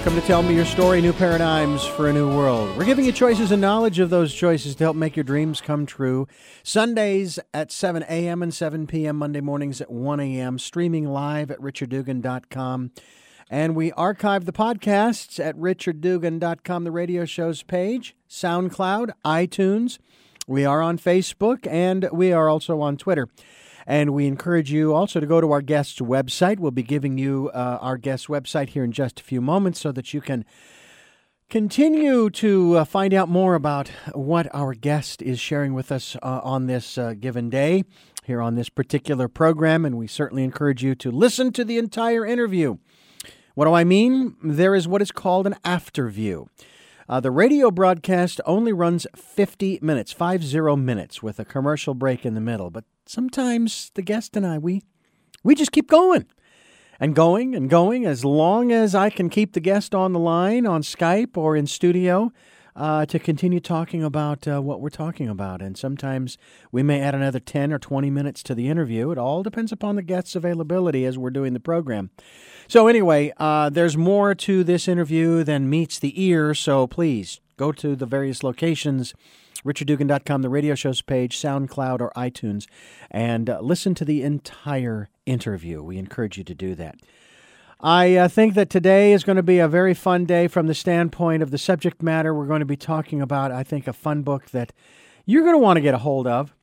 Welcome to Tell Me Your Story, New Paradigms for a New World. We're giving you choices and knowledge of those choices to help make your dreams come true. Sundays at 7 a.m. and 7 p.m., Monday mornings at 1 a.m., streaming live at richarddugan.com. And we archive the podcasts at richarddugan.com, the radio show's page, SoundCloud, iTunes. We are on Facebook, and we are also on Twitter. And we encourage you also to go to our guest's website. We'll be giving you our guest's website here in just a few moments so that you can continue to find out more about what our guest is sharing with us on this given day here on this particular program. And we certainly encourage you to listen to the entire interview. What do I mean? There is what is called an afterview. The radio broadcast only runs 50 minutes, 50 minutes, with a commercial break in the middle. But sometimes the guest and I, we just keep going and going and going as long as I can keep the guest on the line on Skype or in studio to continue talking about what we're talking about. And sometimes we may add another 10 or 20 minutes to the interview. It all depends upon the guest's availability as we're doing the program. So anyway, there's more to this interview than meets the ear, so please go to the various locations, richarddugan.com, the radio show's page, SoundCloud, or iTunes, and listen to the entire interview. We encourage you to do that. I think that today is going to be a very fun day from the standpoint of the subject matter. We're going to be talking about, I think, a fun book that you're going to want to get a hold of,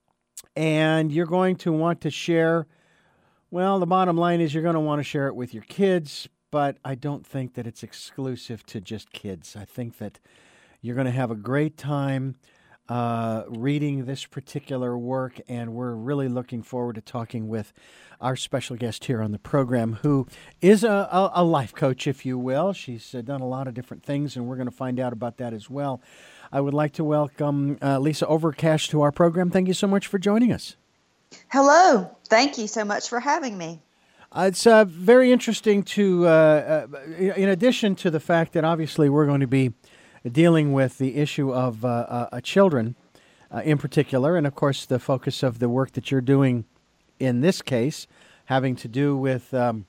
and you're going to want to share. Well, the bottom line is you're going to want to share it with your kids, but I don't think that it's exclusive to just kids. I think that you're going to have a great time reading this particular work, and we're really looking forward to talking with our special guest here on the program, who is a life coach, if you will. She's done a lot of different things, and we're going to find out about that as well. I would like to welcome Lisa Overcash to our program. Thank you so much for joining us. Hello. Thank you so much for having me. It's very interesting to, in addition to the fact that obviously we're going to be dealing with the issue of children in particular, and of course the focus of the work that you're doing in this case having to do with I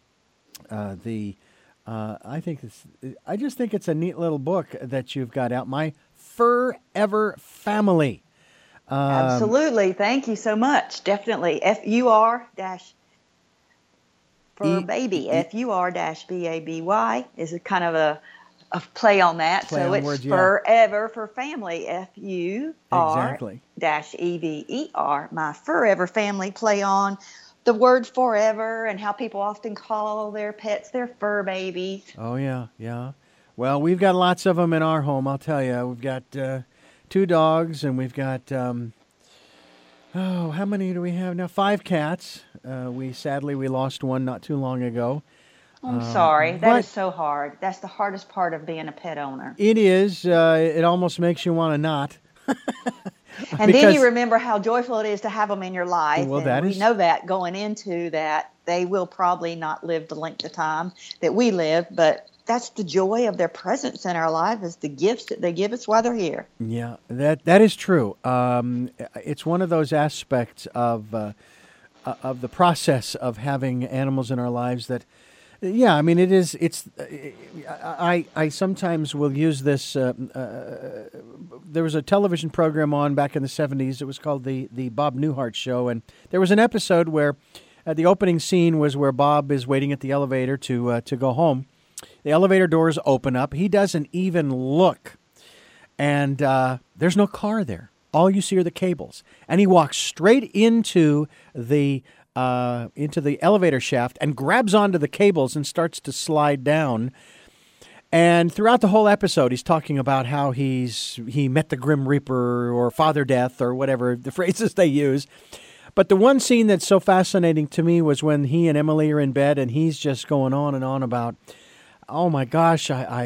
just think it's a neat little book that you've got out, My Fur-Ever Family. Absolutely. Thank you so much. Definitely. FUR for baby. FUR-BABY is a kind of a play on that. Play so on it's words, forever for family. FUR-EVER. My Fur-Ever Family, play on the word forever and how people often call their pets their fur babies. Oh, yeah, yeah. Well, we've got lots of them in our home, I'll tell you. We've got 2 dogs, and we've got, how many do we have now? 5 cats. We lost one not too long ago. I'm sorry. That is so hard. That's the hardest part of being a pet owner. It is. It almost makes you want to not. And then you remember how joyful it is to have them in your life. Well, and we know that going into that, they will probably not live the length of time that we live, but that's the joy of their presence in our life, is the gifts that they give us while they're here. Yeah, that is true. It's one of those aspects of the process of having animals in our lives that, yeah, I mean, it is. I sometimes will use this. There was a television program on back in the 70s. It was called the Bob Newhart Show, and there was an episode where the opening scene was where Bob is waiting at the elevator to go home. The elevator doors open up. He doesn't even look, and there's no car there. All you see are the cables, and he walks straight into the elevator shaft and grabs onto the cables and starts to slide down. And throughout the whole episode, he's talking about how he met the Grim Reaper or Father Death or whatever the phrases they use. But the one scene that's so fascinating to me was when he and Emily are in bed and he's just going on and on about, oh my gosh,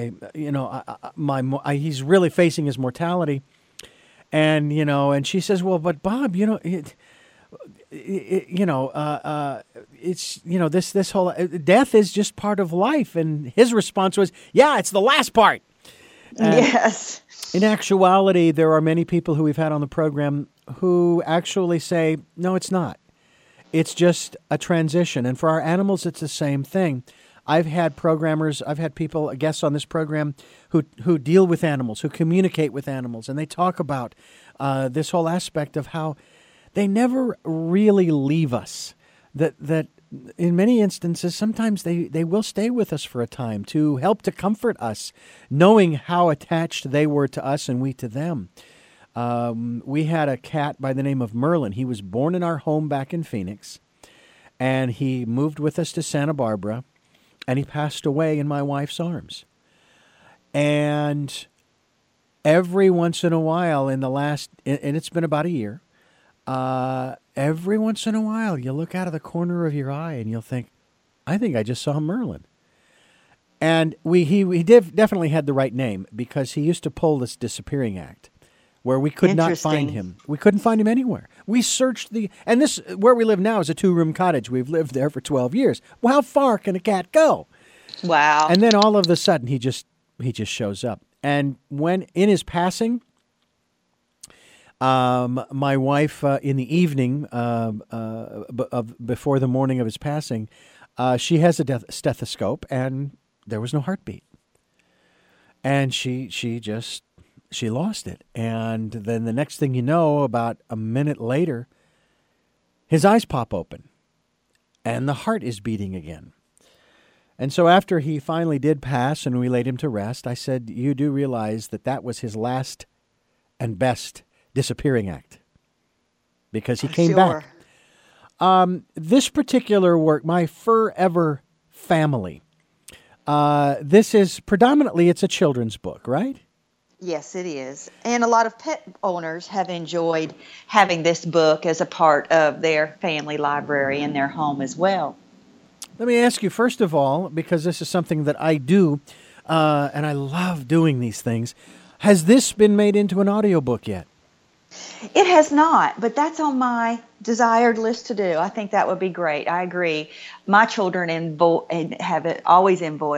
he's really facing his mortality. And, and she says, well, but Bob, it's, this whole death is just part of life. And his response was, yeah, it's the last part. Yes. In actuality, there are many people who we've had on the program who actually say, no, it's not. It's just a transition. And for our animals, it's the same thing. I've had people, guests on this program who deal with animals, who communicate with animals, and they talk about this whole aspect of how they never really leave us. That in many instances, sometimes they will stay with us for a time to help to comfort us, knowing how attached they were to us and we to them. We had a cat by the name of Merlin. He was born in our home back in Phoenix, and he moved with us to Santa Barbara, and he passed away in my wife's arms. And every once in a while and it's been about a year, every once in a while you look out of the corner of your eye and you'll think, I think I just saw Merlin. And he definitely had the right name, because he used to pull this disappearing act where we could not find him. We couldn't find him anywhere. We searched and this, where we live now, is a 2-room cottage. We've lived there for 12 years. Well, how far can a cat go? Wow. And then all of a sudden he just shows up. And when in his passing, my wife, in the evening before the morning of his passing, she has a stethoscope, and there was no heartbeat. And she lost it. And then the next thing you know, about a minute later, his eyes pop open, and the heart is beating again. And so after he finally did pass and we laid him to rest, I said, you do realize that was his last and best disappearing act, because he came back. This particular work, My Fur-Ever Family, this is predominantly, it's a children's book, right? Yes, it is. And a lot of pet owners have enjoyed having this book as a part of their family library in their home as well. Let me ask you, first of all, because this is something that I do, and I love doing these things, has this been made into an audiobook yet? It has not, but that's on my desired list to do. I think that would be great. I agree. My children have always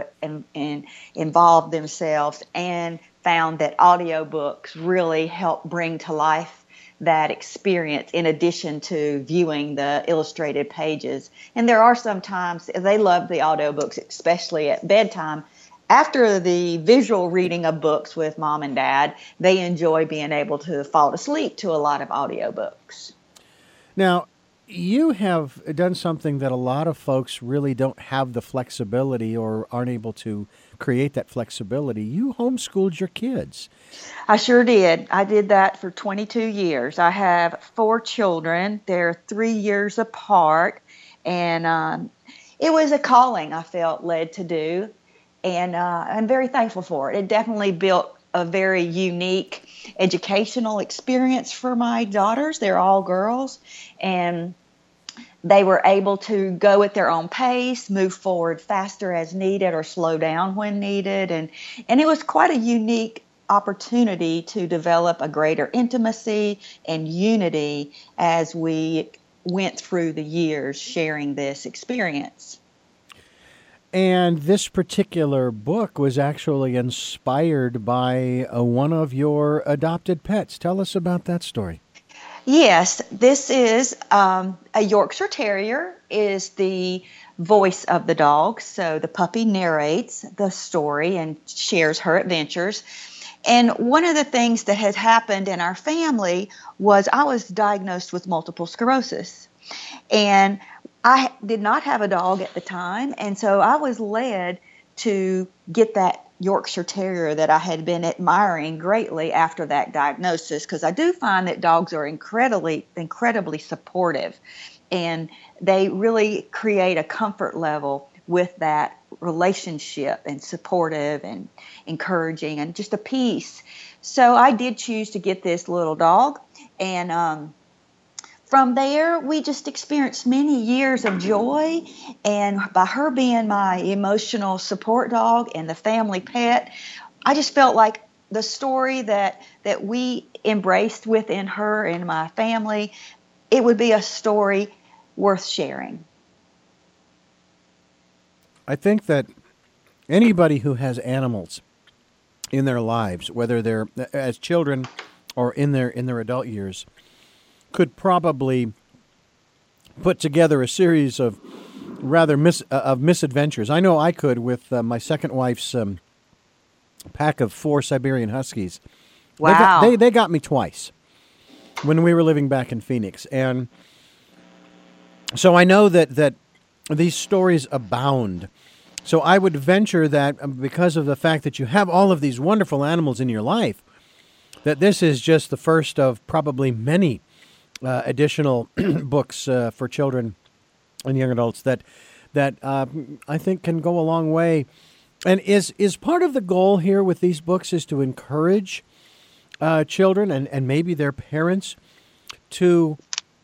involved themselves and found that audiobooks really help bring to life that experience, in addition to viewing the illustrated pages. And there are some times they love the audiobooks, especially at bedtime. After the visual reading of books with mom and dad, they enjoy being able to fall asleep to a lot of audiobooks. Now, you have done something that a lot of folks really don't have the flexibility or aren't able to create that flexibility. You homeschooled your kids. I sure did. I did that for 22 years. I have 4 children. They're 3 years apart. And it was a calling I felt led to do. And I'm very thankful for it. It definitely built a very unique educational experience for my daughters. They're all girls. And they were able to go at their own pace, move forward faster as needed, or slow down when needed. And it was quite a unique opportunity to develop a greater intimacy and unity as we went through the years sharing this experience. And this particular book was actually inspired by one of your adopted pets. Tell us about that story. Yes, this is a Yorkshire Terrier, is the voice of the dog. So the puppy narrates the story and shares her adventures. And one of the things that had happened in our family was I was diagnosed with multiple sclerosis. And I did not have a dog at the time, and so I was led to get that Yorkshire Terrier that I had been admiring greatly after that diagnosis, because I do find that dogs are incredibly supportive, and they really create a comfort level with that relationship, and supportive and encouraging and just a peace. So I did choose to get this little dog, and from there, we just experienced many years of joy, and by her being my emotional support dog and the family pet, I just felt like the story that we embraced within her and my family, it would be a story worth sharing. I think that anybody who has animals in their lives, whether they're as children or in their adult years, could probably put together a series of rather of misadventures. I know I could with my second wife's pack of 4 Siberian Huskies. Wow. They got me twice when we were living back in Phoenix. And so I know that these stories abound. So I would venture that because of the fact that you have all of these wonderful animals in your life, that this is just the first of probably many additional books for children and young adults that I think can go a long way. And is part of the goal here with these books is to encourage children and maybe their parents to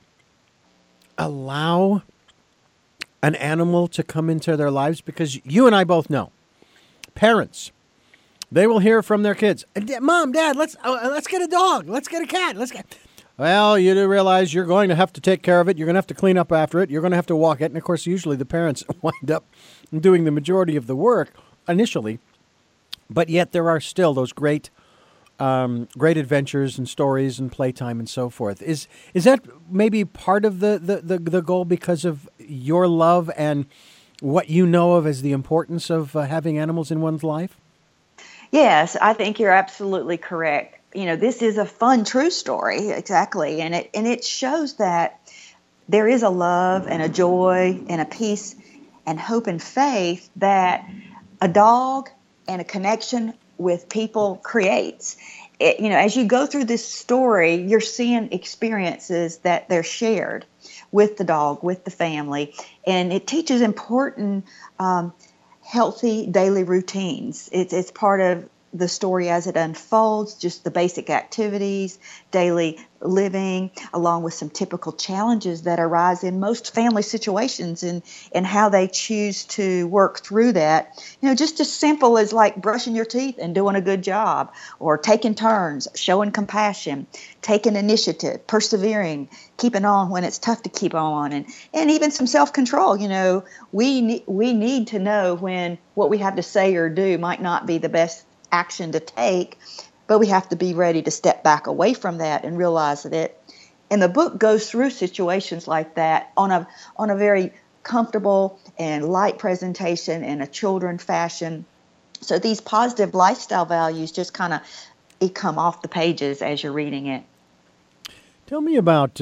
allow an animal to come into their lives? Because you and I both know parents, they will hear from their kids, Mom, Dad, let's get a dog. Let's get a cat. Well, you do realize you're going to have to take care of it. You're going to have to clean up after it. You're going to have to walk it. And, of course, usually the parents wind up doing the majority of the work initially. But yet there are still those great adventures and stories and playtime and so forth. Is that maybe part of the goal because of your love and what you know of as the importance of having animals in one's life? Yes, I think you're absolutely correct. This is a fun, true story, exactly, and it shows that there is a love and a joy and a peace and hope and faith that a dog and a connection with people creates. As you go through this story, you're seeing experiences that they're shared with the dog, with the family, and it teaches important, healthy daily routines. It's part of the story as it unfolds, just the basic activities, daily living, along with some typical challenges that arise in most family situations and how they choose to work through that. Just as simple as like brushing your teeth and doing a good job, or taking turns, showing compassion, taking initiative, persevering, keeping on when it's tough to keep on, and even some self-control. We need to know when what we have to say or do might not be the best action to take, but we have to be ready to step back away from that and realize that it. And the book goes through situations like that on a very comfortable and light presentation in a children fashion. So these positive lifestyle values just kind of come off the pages as you're reading it. Tell me about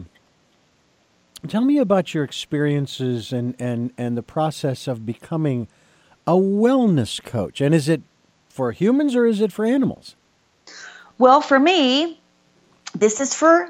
your experiences and the process of becoming a wellness coach. And is it for humans or is it for animals? Well, for me, this is for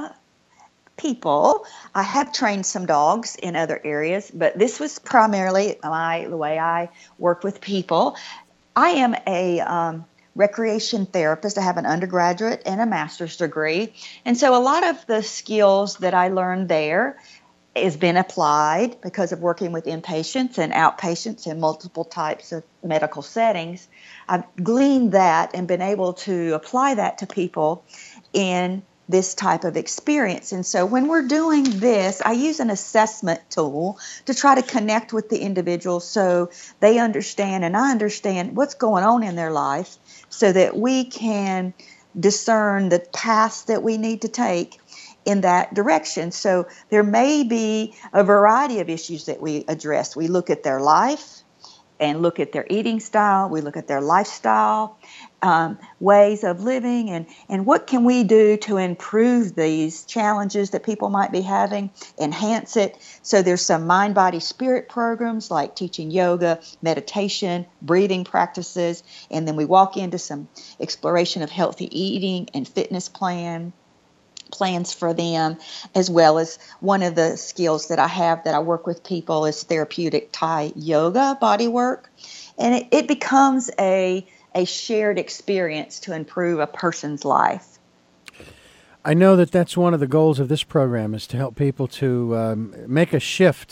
people. I have trained some dogs in other areas, but this was primarily the way I work with people. I am a recreation therapist. I have an undergraduate and a master's degree. And so a lot of the skills that I learned there has been applied because of working with inpatients and outpatients in multiple types of medical settings. I've gleaned that and been able to apply that to people in this type of experience. And so when we're doing this, I use an assessment tool to try to connect with the individual so they understand and I understand what's going on in their life so that we can discern the paths that we need to take in that direction. So there may be a variety of issues that we address. We look at their life and look at their eating style. We look at their lifestyle, ways of living, and what can we do to improve these challenges that people might be having, enhance it. So there's some mind, body, spirit programs like teaching yoga, meditation, breathing practices, and then we walk into some exploration of healthy eating and fitness plans for them, as well as one of the skills that I have that I work with people is therapeutic Thai yoga body work. And it becomes a shared experience to improve a person's life. I know that that's one of the goals of this program is to help people to make a shift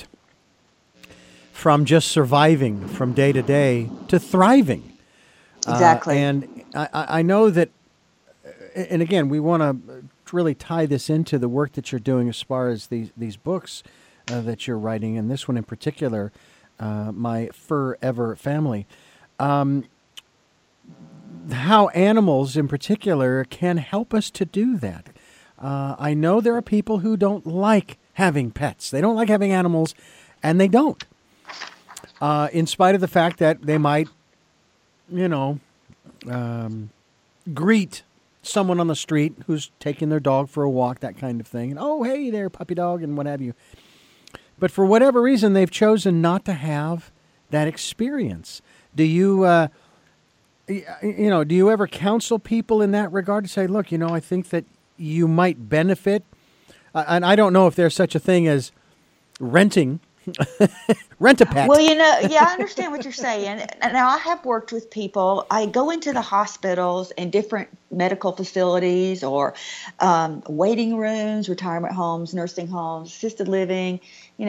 from just surviving from day to day to thriving. Exactly. And I know that, and again, we want to really tie this into the work that you're doing as far as these books that you're writing, and this one in particular, My Fur-Ever Family. How animals in particular can help us to do that. I know there are people who don't like having pets. They don't like having animals, And they don't. In spite of the fact that they might, greet someone on the street who's taking their dog for a walk, that kind of thing. And, oh, hey there, puppy dog, and what have you. But for whatever reason, they've chosen not to have that experience. Do you, do you ever counsel people in that regard to say, look, I think that you might benefit? And I don't know if there's such a thing as renting. Rent a pet. Well, I understand what you're saying. Now, I have worked with people. I go into the hospitals and different medical facilities or waiting rooms, retirement homes, nursing homes, assisted living,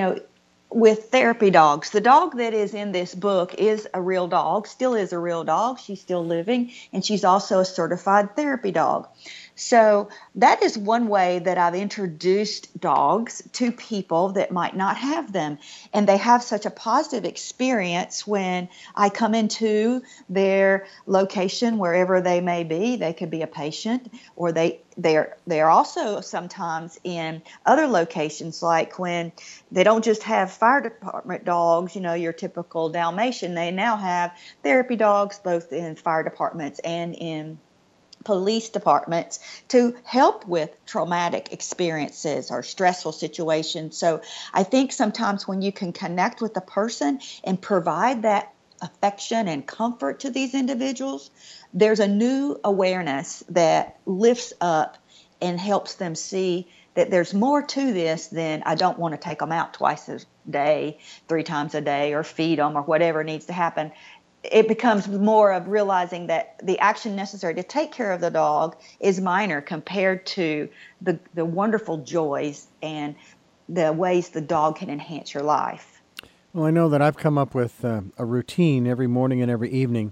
with therapy dogs. The dog that is in this book is a real dog, still is a real dog. She's still living, and she's also a certified therapy dog. So that is one way that I've introduced dogs to people that might not have them. And they have such a positive experience when I come into their location, wherever they may be. They could be a patient, or they're also sometimes in other locations, like when they don't just have fire department dogs, your typical Dalmatian. They now have therapy dogs both in fire departments and in police departments to help with traumatic experiences or stressful situations. So I think sometimes when you can connect with the person and provide that affection and comfort to these individuals, there's a new awareness that lifts up and helps them see that there's more to this than I don't want to take them out twice a day, 3 times a day, or feed them, or whatever needs to happen. It becomes more of realizing that the action necessary to take care of the dog is minor compared to the wonderful joys and the ways the dog can enhance your life. Well, I know that I've come up with a routine every morning and every evening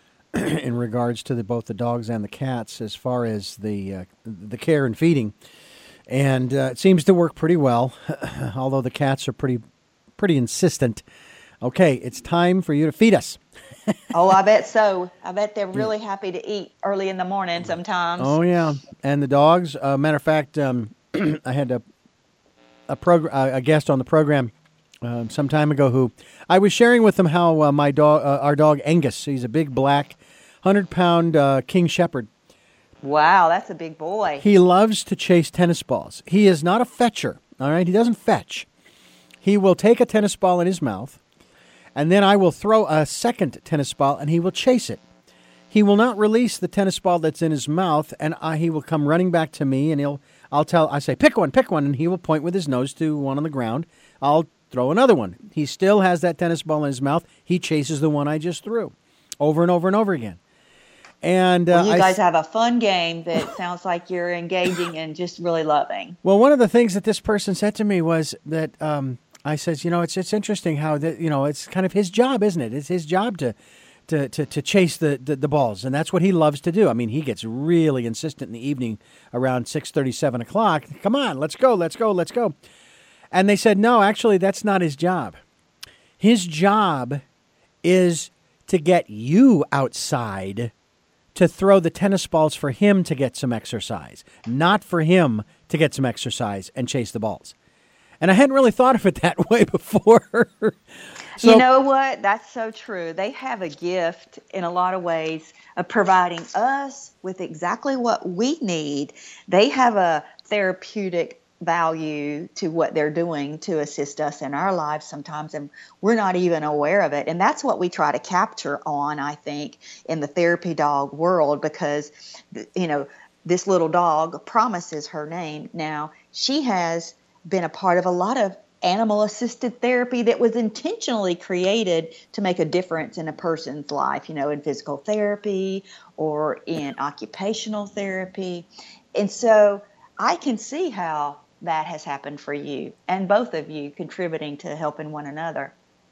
in regards to both the dogs and the cats as far as the care and feeding. And it seems to work pretty well, although the cats are pretty insistent. Okay, it's time for you to feed us. Oh, I bet so. I bet they're really happy to eat early in the morning sometimes. Oh, yeah. And the dogs, matter of fact, I had a guest on the program some time ago who I was sharing with them how our dog Angus, he's a big black 100-pound King Shepherd. Wow, that's a big boy. He loves to chase tennis balls. He is not a fetcher, all right? He doesn't fetch. He will take a tennis ball in his mouth, and then I will throw a second tennis ball, and he will chase it. He will not release the tennis ball that's in his mouth, and he will come running back to me, and I say, pick one, and he will point with his nose to one on the ground. I'll throw another one. He still has that tennis ball in his mouth. He chases the one I just threw over and over and over again. And well, you guys have a fun game that sounds like you're engaging and just really loving. Well, one of the things that this person said to me was that I says, it's interesting how that it's kind of his job, isn't it? It's his job to chase the balls, and that's what he loves to do. I mean, he gets really insistent in the evening around 6:30, 7 o'clock. Come on, let's go. And they said, no, actually, that's not his job. His job is to get you outside to throw the tennis balls for him to get some exercise, not for him to get some exercise and chase the balls. And I hadn't really thought of it that way before. So, you know what? That's so true. They have a gift in a lot of ways of providing us with exactly what we need. They have a therapeutic value to what they're doing to assist us in our lives sometimes, and we're not even aware of it. And that's what we try to capture on, I think, in the therapy dog world, because, this little dog, Promise is her name now, she has been a part of a lot of animal-assisted therapy that was intentionally created to make a difference in a person's life, in physical therapy or in occupational therapy. And so I can see how that has happened for you, and both of you contributing to helping one another.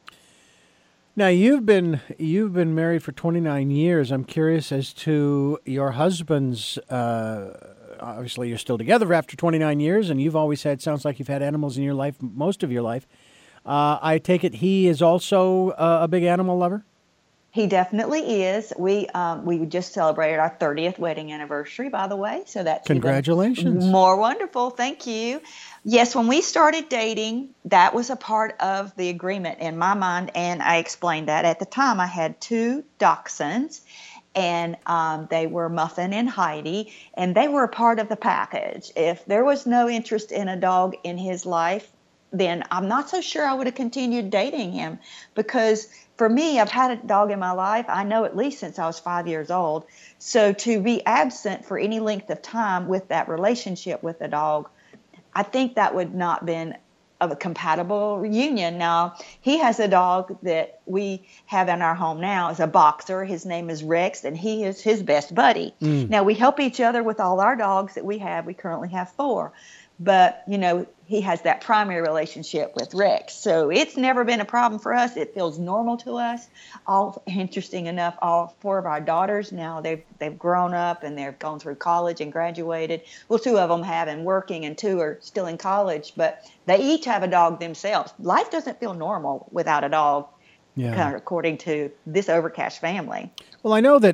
Now, you've been married for 29 years. I'm curious as to your husband's, obviously you're still together after 29 years, and you've always sounds like you've had animals in your life, most of your life. I take it he is also a big animal lover? He definitely is. We just celebrated our 30th wedding anniversary, by the way, so that's Congratulations. even more wonderful. Thank you. Yes, when we started dating, that was a part of the agreement in my mind, and I explained that at the time. I had two dachshunds, and they were Muffin and Heidi, and they were a part of the package. If there was no interest in a dog in his life, then I'm not so sure I would have continued dating him, because for me, I've had a dog in my life, I know, at least since I was 5 years old. So to be absent for any length of time with that relationship with the dog, I think that would not been of a compatible reunion. Now, he has a dog that we have in our home now, is a boxer. His name is Rex, and he is his best buddy. Now, we help each other with all our dogs that we have. We currently have 4. But, he has that primary relationship with Rex. So it's never been a problem for us. It feels normal to us. Interesting enough, all 4 of our daughters now, they've grown up and they've gone through college and graduated. Well, 2 of them have and working, and 2 are still in college. But they each have a dog themselves. Life doesn't feel normal without a dog, kind of according to this Overcash family. Well, I know that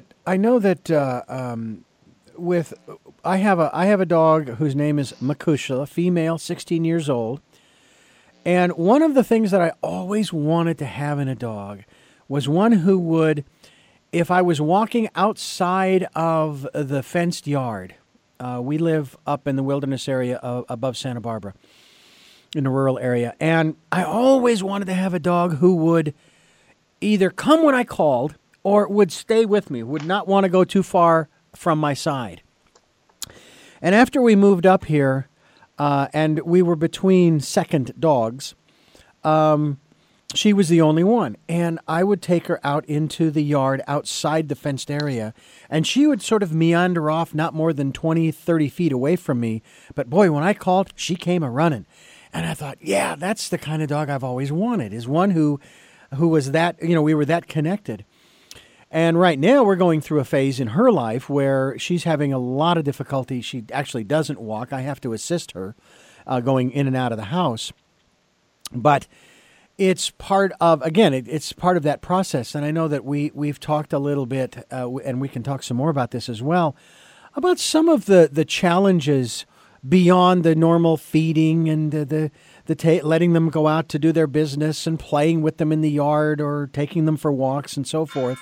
I have a dog whose name is Makusha, female, 16 years old. And one of the things that I always wanted to have in a dog was one who would, if I was walking outside of the fenced yard, we live up in the wilderness area above Santa Barbara, in the rural area, and I always wanted to have a dog who would either come when I called or would stay with me, would not want to go too far from my side. And after we moved up here, and we were between second dogs, she was the only one. And I would take her out into the yard outside the fenced area, and she would sort of meander off not more than 20, 30 feet away from me. But boy, when I called, she came a-running. And I thought, yeah, that's the kind of dog I've always wanted, is one who was that, we were that connected. And right now we're going through a phase in her life where she's having a lot of difficulty. She actually doesn't walk. I have to assist her going in and out of the house. But it's part of, again, it's part of that process. And I know that we've talked a little bit, and we can talk some more about this as well, about some of the challenges beyond the normal feeding and letting them go out to do their business and playing with them in the yard or taking them for walks and so forth.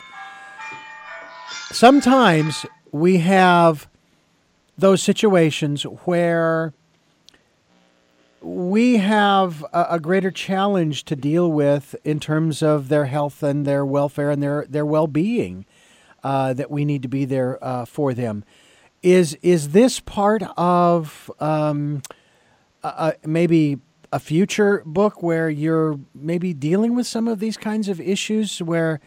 Sometimes we have those situations where we have a greater challenge to deal with in terms of their health and their welfare and their well-being, that we need to be there for them. Is this part of maybe a future book where you're maybe dealing with some of these kinds of issues where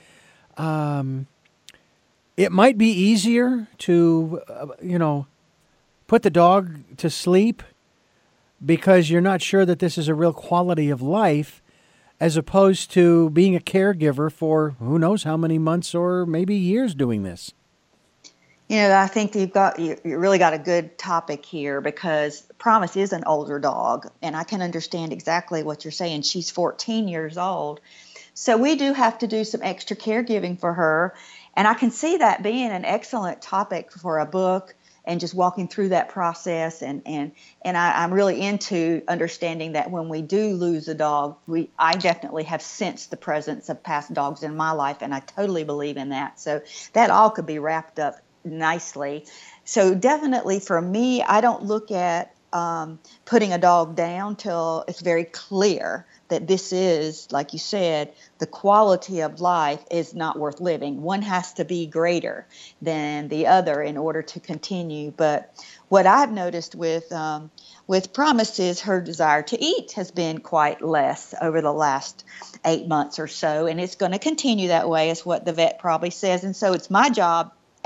it might be easier to, put the dog to sleep because you're not sure that this is a real quality of life, as opposed to being a caregiver for who knows how many months or maybe years doing this? I think you really got a good topic here, because Promise is an older dog, and I can understand exactly what you're saying. She's 14 years old. So we do have to do some extra caregiving for her. And I can see that being an excellent topic for a book, and just walking through that process. And I'm really into understanding that when we do lose a dog, I definitely have sensed the presence of past dogs in my life, and I totally believe in that. So that all could be wrapped up nicely. So definitely for me, I don't look at putting a dog down till it's very clear that this is, like you said, the quality of life is not worth living. One has to be greater than the other in order to continue. But what I've noticed with Promise is her desire to eat has been quite less over the last 8 months or so, and it's going to continue that way, is what the vet probably says. And so it's my job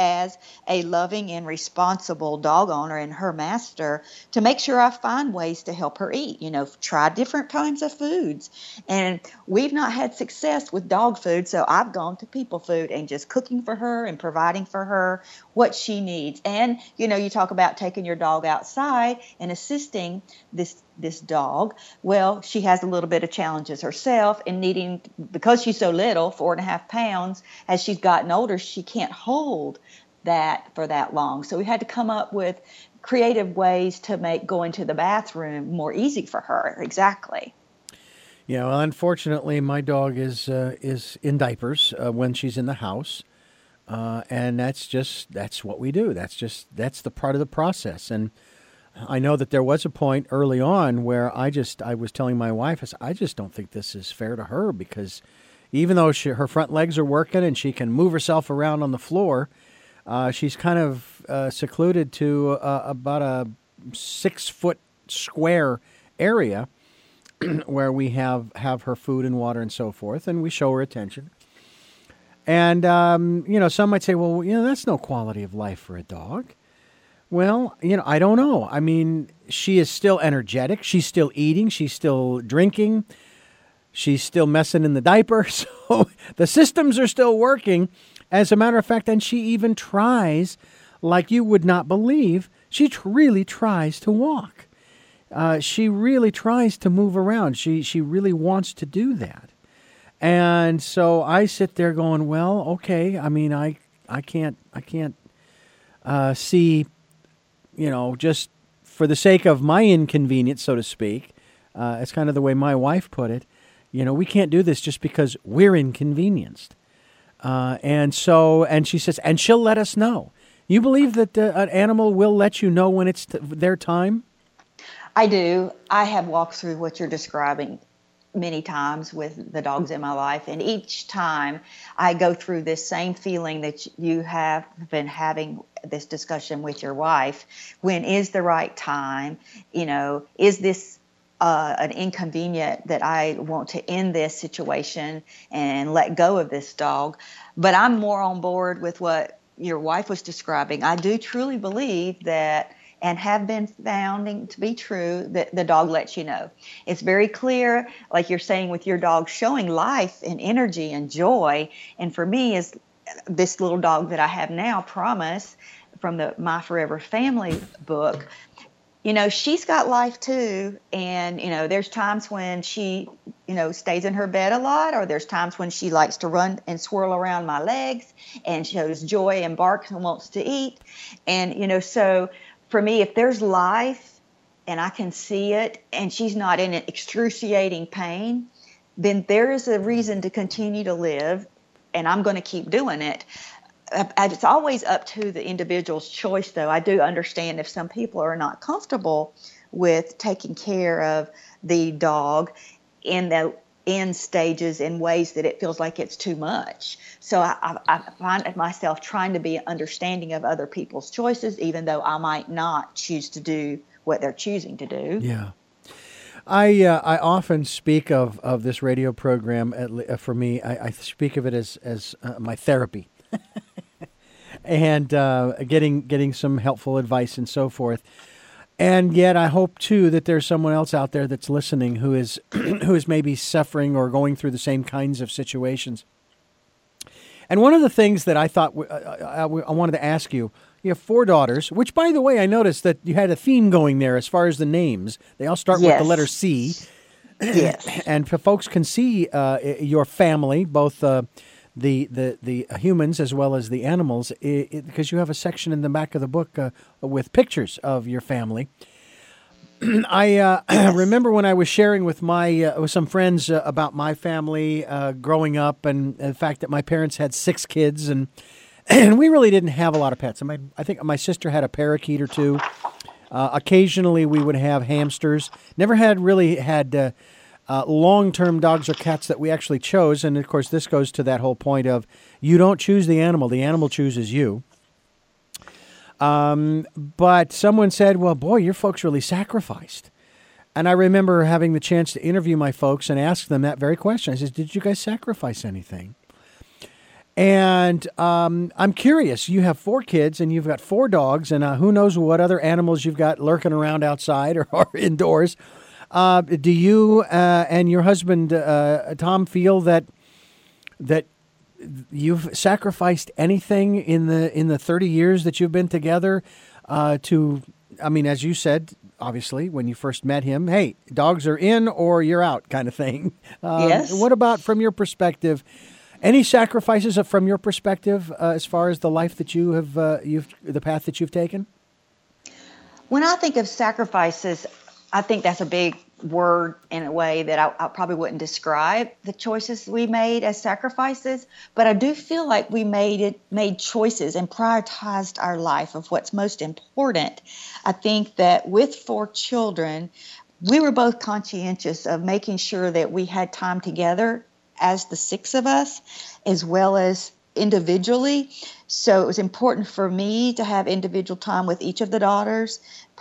as a loving and responsible dog owner and her master to make sure I find ways to help her eat, try different kinds of foods. And we've not had success with dog food, so I've gone to people food and just cooking for her and providing for her what she needs. And, you talk about taking your dog outside and assisting this dog. Well, she has a little bit of challenges herself in needing, because she's so little, 4.5 pounds, as she's gotten older, she can't hold that for that long. So we had to come up with creative ways to make going to the bathroom more easy for her. Exactly. Yeah, well, unfortunately, my dog is in diapers when she's in the house. And that's what we do. That's the part of the process. And I know that there was a point early on where I was telling my wife, I just don't think this is fair to her, because even though her front legs are working and she can move herself around on the floor, she's kind of secluded to about a 6-foot square area where we have her food and water and so forth, and we show her attention. And, some might say, well, that's no quality of life for a dog. Well, I don't know. I mean, she is still energetic. She's still eating. She's still drinking. She's still messing in the diaper. So the systems are still working. As a matter of fact, and she even tries, like you would not believe, she really tries to walk. She really tries to move around. She really wants to do that. And so I sit there going, well, okay. I mean, I can't see, just for the sake of my inconvenience, so to speak. It's kind of the way my wife put it. We can't do this just because we're inconvenienced. And she says, and she'll let us know. You believe that an animal will let you know when it's their time? I do. I have walked through what you're describing many times with the dogs in my life, and each time I go through this same feeling that you have been having this discussion with your wife. When is the right time? Is this an inconvenient that I want to end this situation and let go of this dog? But I'm more on board with what your wife was describing. I do truly believe that, and have been found to be true, that the dog lets you know. It's very clear, like you're saying with your dog, showing life and energy and joy. And for me, is this little dog that I have now, Promise, from the My Forever Family book. She's got life too. And, there's times when she, stays in her bed a lot, or there's times when she likes to run and swirl around my legs and shows joy and barks and wants to eat. And, so for me, if there's life and I can see it and she's not in an excruciating pain, then there is a reason to continue to live, and I'm going to keep doing it. It's always up to the individual's choice, though. I do understand if some people are not comfortable with taking care of the dog in the end stages in ways that it feels like it's too much. So I find myself trying to be understanding of other people's choices, even though I might not choose to do what they're choosing to do. Yeah. I often speak of this radio program, for me, I speak of it as my therapy. And getting some helpful advice and so forth. And yet I hope, too, that there's someone else out there that's listening who is who is maybe suffering or going through the same kinds of situations. And one of the things that I thought I wanted to ask you, you have 4 daughters, which, by the way, I noticed that you had a theme going there as far as the names. They all start with the letter C. Yes. And folks can see your family, both the humans as well as the animals, because you have a section in the back of the book with pictures of your family. I remember when I was sharing with with some friends about my family growing up, and the fact that my parents had 6 kids, and we really didn't have a lot of pets. I think my sister had a parakeet or 2. Occasionally we would have hamsters. Never had long-term dogs or cats that we actually chose. And, of course, this goes to that whole point of you don't choose the animal chooses you. But someone said, well, boy, your folks really sacrificed. And I remember having the chance to interview my folks and ask them that very question. I said, did you guys sacrifice anything? And I'm curious. You have 4 kids, and you've got 4 dogs, and who knows what other animals you've got lurking around outside or indoors. Do you and your husband Tom feel that you've sacrificed anything in the 30 years that you've been together to? I mean, as you said, obviously, when you first met him, hey, dogs are in or you're out, kind of thing. Yes. What about from your perspective? Any sacrifices from your perspective as far as the life that you have, the path that you've taken? When I think of sacrifices, I think that's a big word in a way that I probably wouldn't describe the choices we made as sacrifices. But I do feel like we made choices and prioritized our life of what's most important. I think that with 4 children, we were both conscientious of making sure that we had time together as the 6 of us, as well as individually. So it was important for me to have individual time with each of the daughters,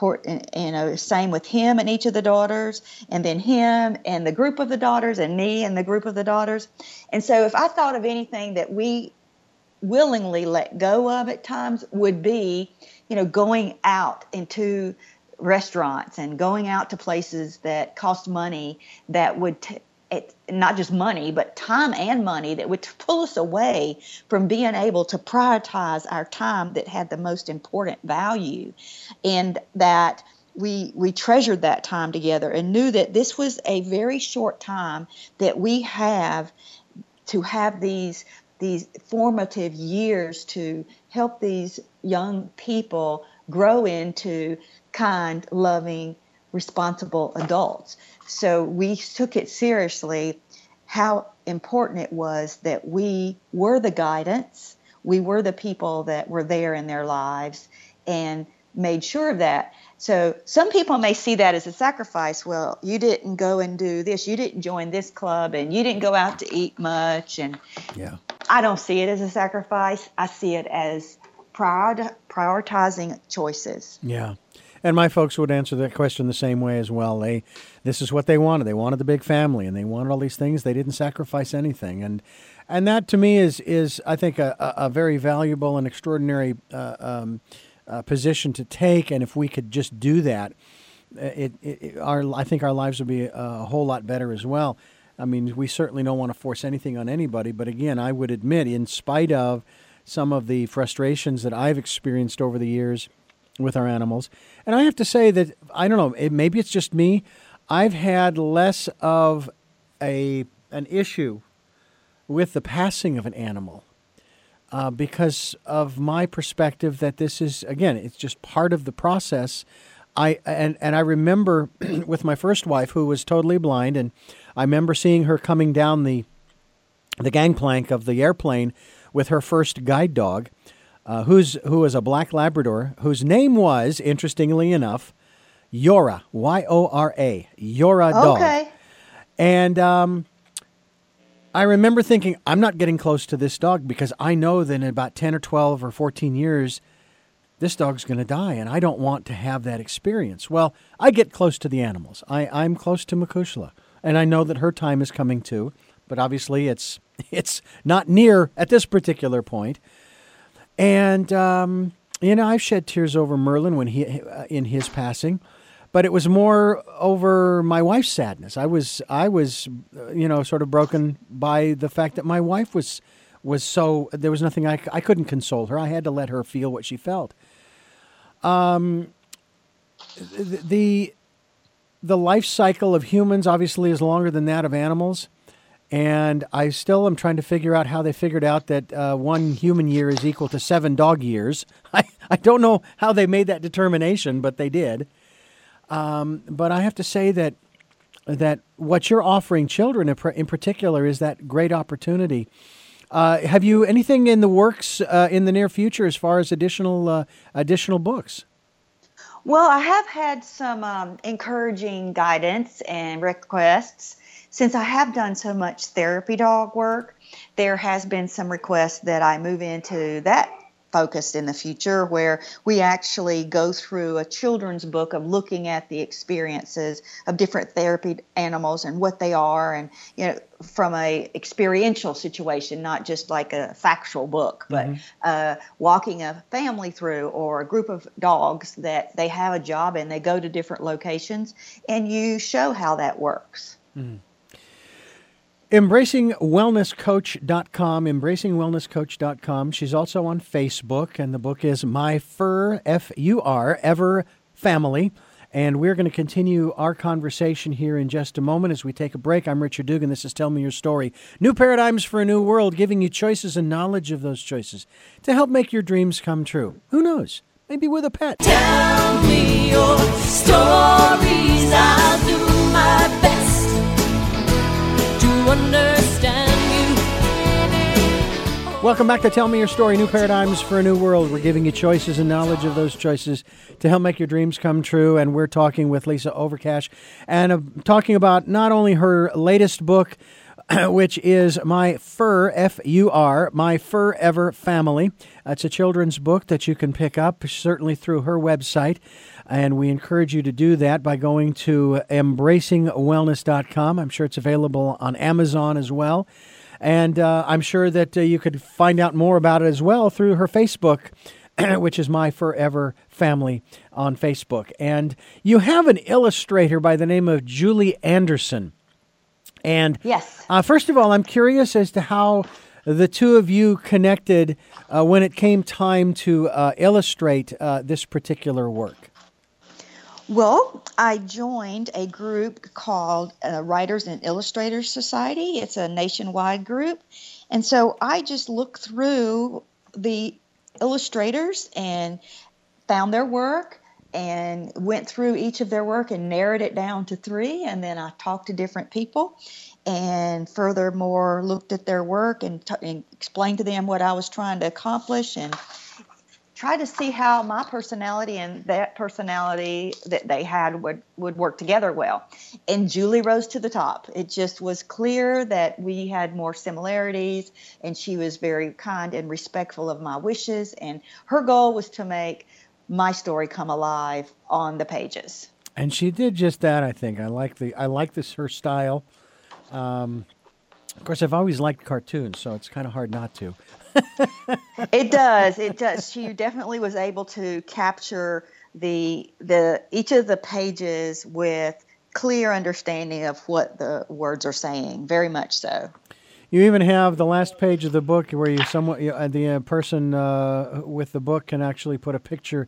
same with him and each of the daughters, and then him and the group of the daughters, and me and the group of the daughters. And so if I thought of anything that we willingly let go of at times, would be, going out into restaurants and going out to places that cost money, that would not just money, but time and money, that would pull us away from being able to prioritize our time that had the most important value, and that we treasured that time together and knew that this was a very short time that we have to have these formative years to help these young people grow into kind, loving, responsible adults. So we took it seriously, how important it was that we were the guidance, we were the people that were there in their lives, and made sure of that. So some people may see that as a sacrifice. Well, you didn't go and do this, you didn't join this club, and you didn't go out to eat much. And yeah, I don't see it as a sacrifice. I see it as prioritizing choices. Yeah. And my folks would answer that question the same way as well. This is what they wanted. They wanted the big family, and they wanted all these things. They didn't sacrifice anything, and that to me is I think a very valuable and extraordinary position to take. And if we could just do that, I think our lives would be a whole lot better as well. I mean, we certainly don't want to force anything on anybody, but again, I would admit, in spite of some of the frustrations that I've experienced over the years with our animals. And I have to say that, I don't know, maybe it's just me, I've had less of an issue with the passing of an animal because of my perspective that this is, again, it's just part of the process. I remember with my first wife, who was totally blind, and I remember seeing her coming down the gangplank of the airplane with her first guide dog, who was a black Labrador, whose name was, interestingly enough, Yora, Yora, Yora dog. Okay. And I remember thinking, I'm not getting close to this dog because I know that in about 10 or 12 or 14 years, this dog's going to die, and I don't want to have that experience. Well, I get close to the animals. I'm close to Makushla, and I know that her time is coming too, but obviously it's not near at this particular point. And, I've shed tears over Merlin when in his passing, but it was more over my wife's sadness. I was, sort of broken by the fact that my wife was so, there was nothing I couldn't console her. I had to let her feel what she felt. The life cycle of humans obviously is longer than that of animals. And I still am trying to figure out how they figured out that 1 human year is equal to 7 dog years. I don't know how they made that determination, but they did. But I have to say that what you're offering children in particular is that great opportunity. Have you anything in the works in the near future as far as additional books? Well, I have had some encouraging guidance and requests. Since I have done so much therapy dog work, there has been some requests that I move into that focused in the future, where we actually go through a children's book of looking at the experiences of different therapy animals and what they are, and from a experiential situation, not just like a factual book, but walking a family through, or a group of dogs that they have a job and they go to different locations, and you show how that works. EmbracingWellnessCoach.com, EmbracingWellnessCoach.com. She's also on Facebook, and the book is My Fur, F-U-R, Ever Family. And we're going to continue our conversation here in just a moment as we take a break. I'm Richard Dugan. This is Tell Me Your Story. New paradigms for a new world, giving you choices and knowledge of those choices to help make your dreams come true. Who knows? Maybe with a pet. Tell me your stories. I'll do my best to understand you. Welcome back to Tell Me Your Story, New Paradigms for a New World. We're giving you choices and knowledge of those choices to help make your dreams come true. And we're talking with Lisa Overcash and talking about not only her latest book, which is My Fur, F-U-R, My Fur Ever Family. It's a children's book that you can pick up, certainly through her website. And we encourage you to do that by going to embracingwellness.com. I'm sure it's available on Amazon as well. And I'm sure that you could find out more about it as well through her Facebook, which is My Forever Family on Facebook. And you have an illustrator by the name of Julie Anderson. And yes. First of all, I'm curious as to how the two of you connected when it came time to illustrate this particular work. Well, I joined a group called Writers and Illustrators Society. It's a nationwide group. And so I just looked through the illustrators and found their work and went through each of their work and narrowed it down to 3. And then I talked to different people and furthermore looked at their work and explained to them what I was trying to accomplish, and try to see how my personality and that personality that they had would work together well. And Julie rose to the top. It just was clear that we had more similarities, and she was very kind and respectful of my wishes. And her goal was to make my story come alive on the pages. And she did just that, I think. I like this her style. Of course, I've always liked cartoons, so it's kind of hard not to. It does. She definitely was able to capture the each of the pages with clear understanding of what the words are saying. Very much so. You even have the last page of the book where the person with the book can actually put a picture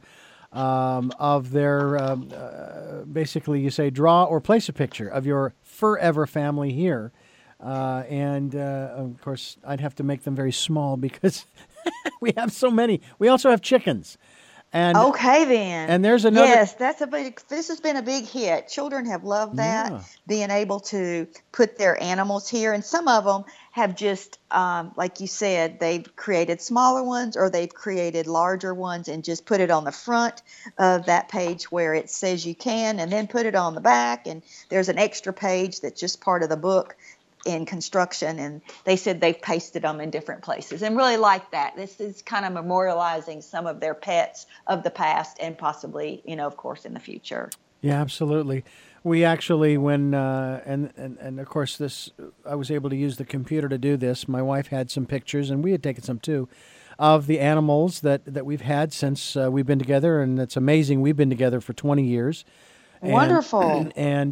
of their. Basically, you say draw or place a picture of your forever family here. And of course, I'd have to make them very small because we have so many. We also have chickens. And okay, then. And there's another. Yes, this has been a big hit. Children have loved that, being able to put their animals here. And some of them have just, like you said, they've created smaller ones or they've created larger ones and just put it on the front of that page where it says you can, and then put it on the back. And there's an extra page that's just part of the book in construction, and they said they've pasted them in different places and really like that. This is kind of memorializing some of their pets of the past and possibly, of course, in the future. Yeah, absolutely. We actually, when and of course this, I was able to use the computer to do this. My wife had some pictures, and we had taken some too, of the animals that we've had since we've been together, and it's amazing. We've been together for 20 years. Wonderful.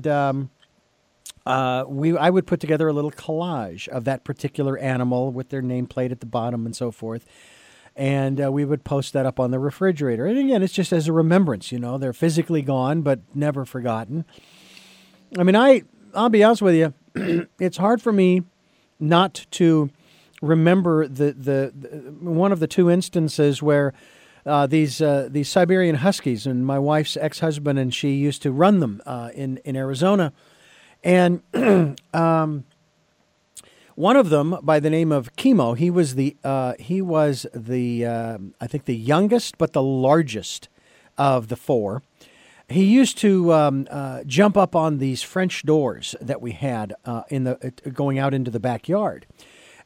I would put together a little collage of that particular animal with their nameplate at the bottom and so forth. And we would post that up on the refrigerator. And again, it's just as a remembrance, they're physically gone, but never forgotten. I mean, I'll be honest with you, it's hard for me not to remember the one of the 2 instances where these Siberian Huskies, and my wife's ex-husband and she used to run them in Arizona. And one of them, by the name of Chemo, he was the I think the youngest but the largest of the 4. He used to jump up on these French doors that we had going out into the backyard,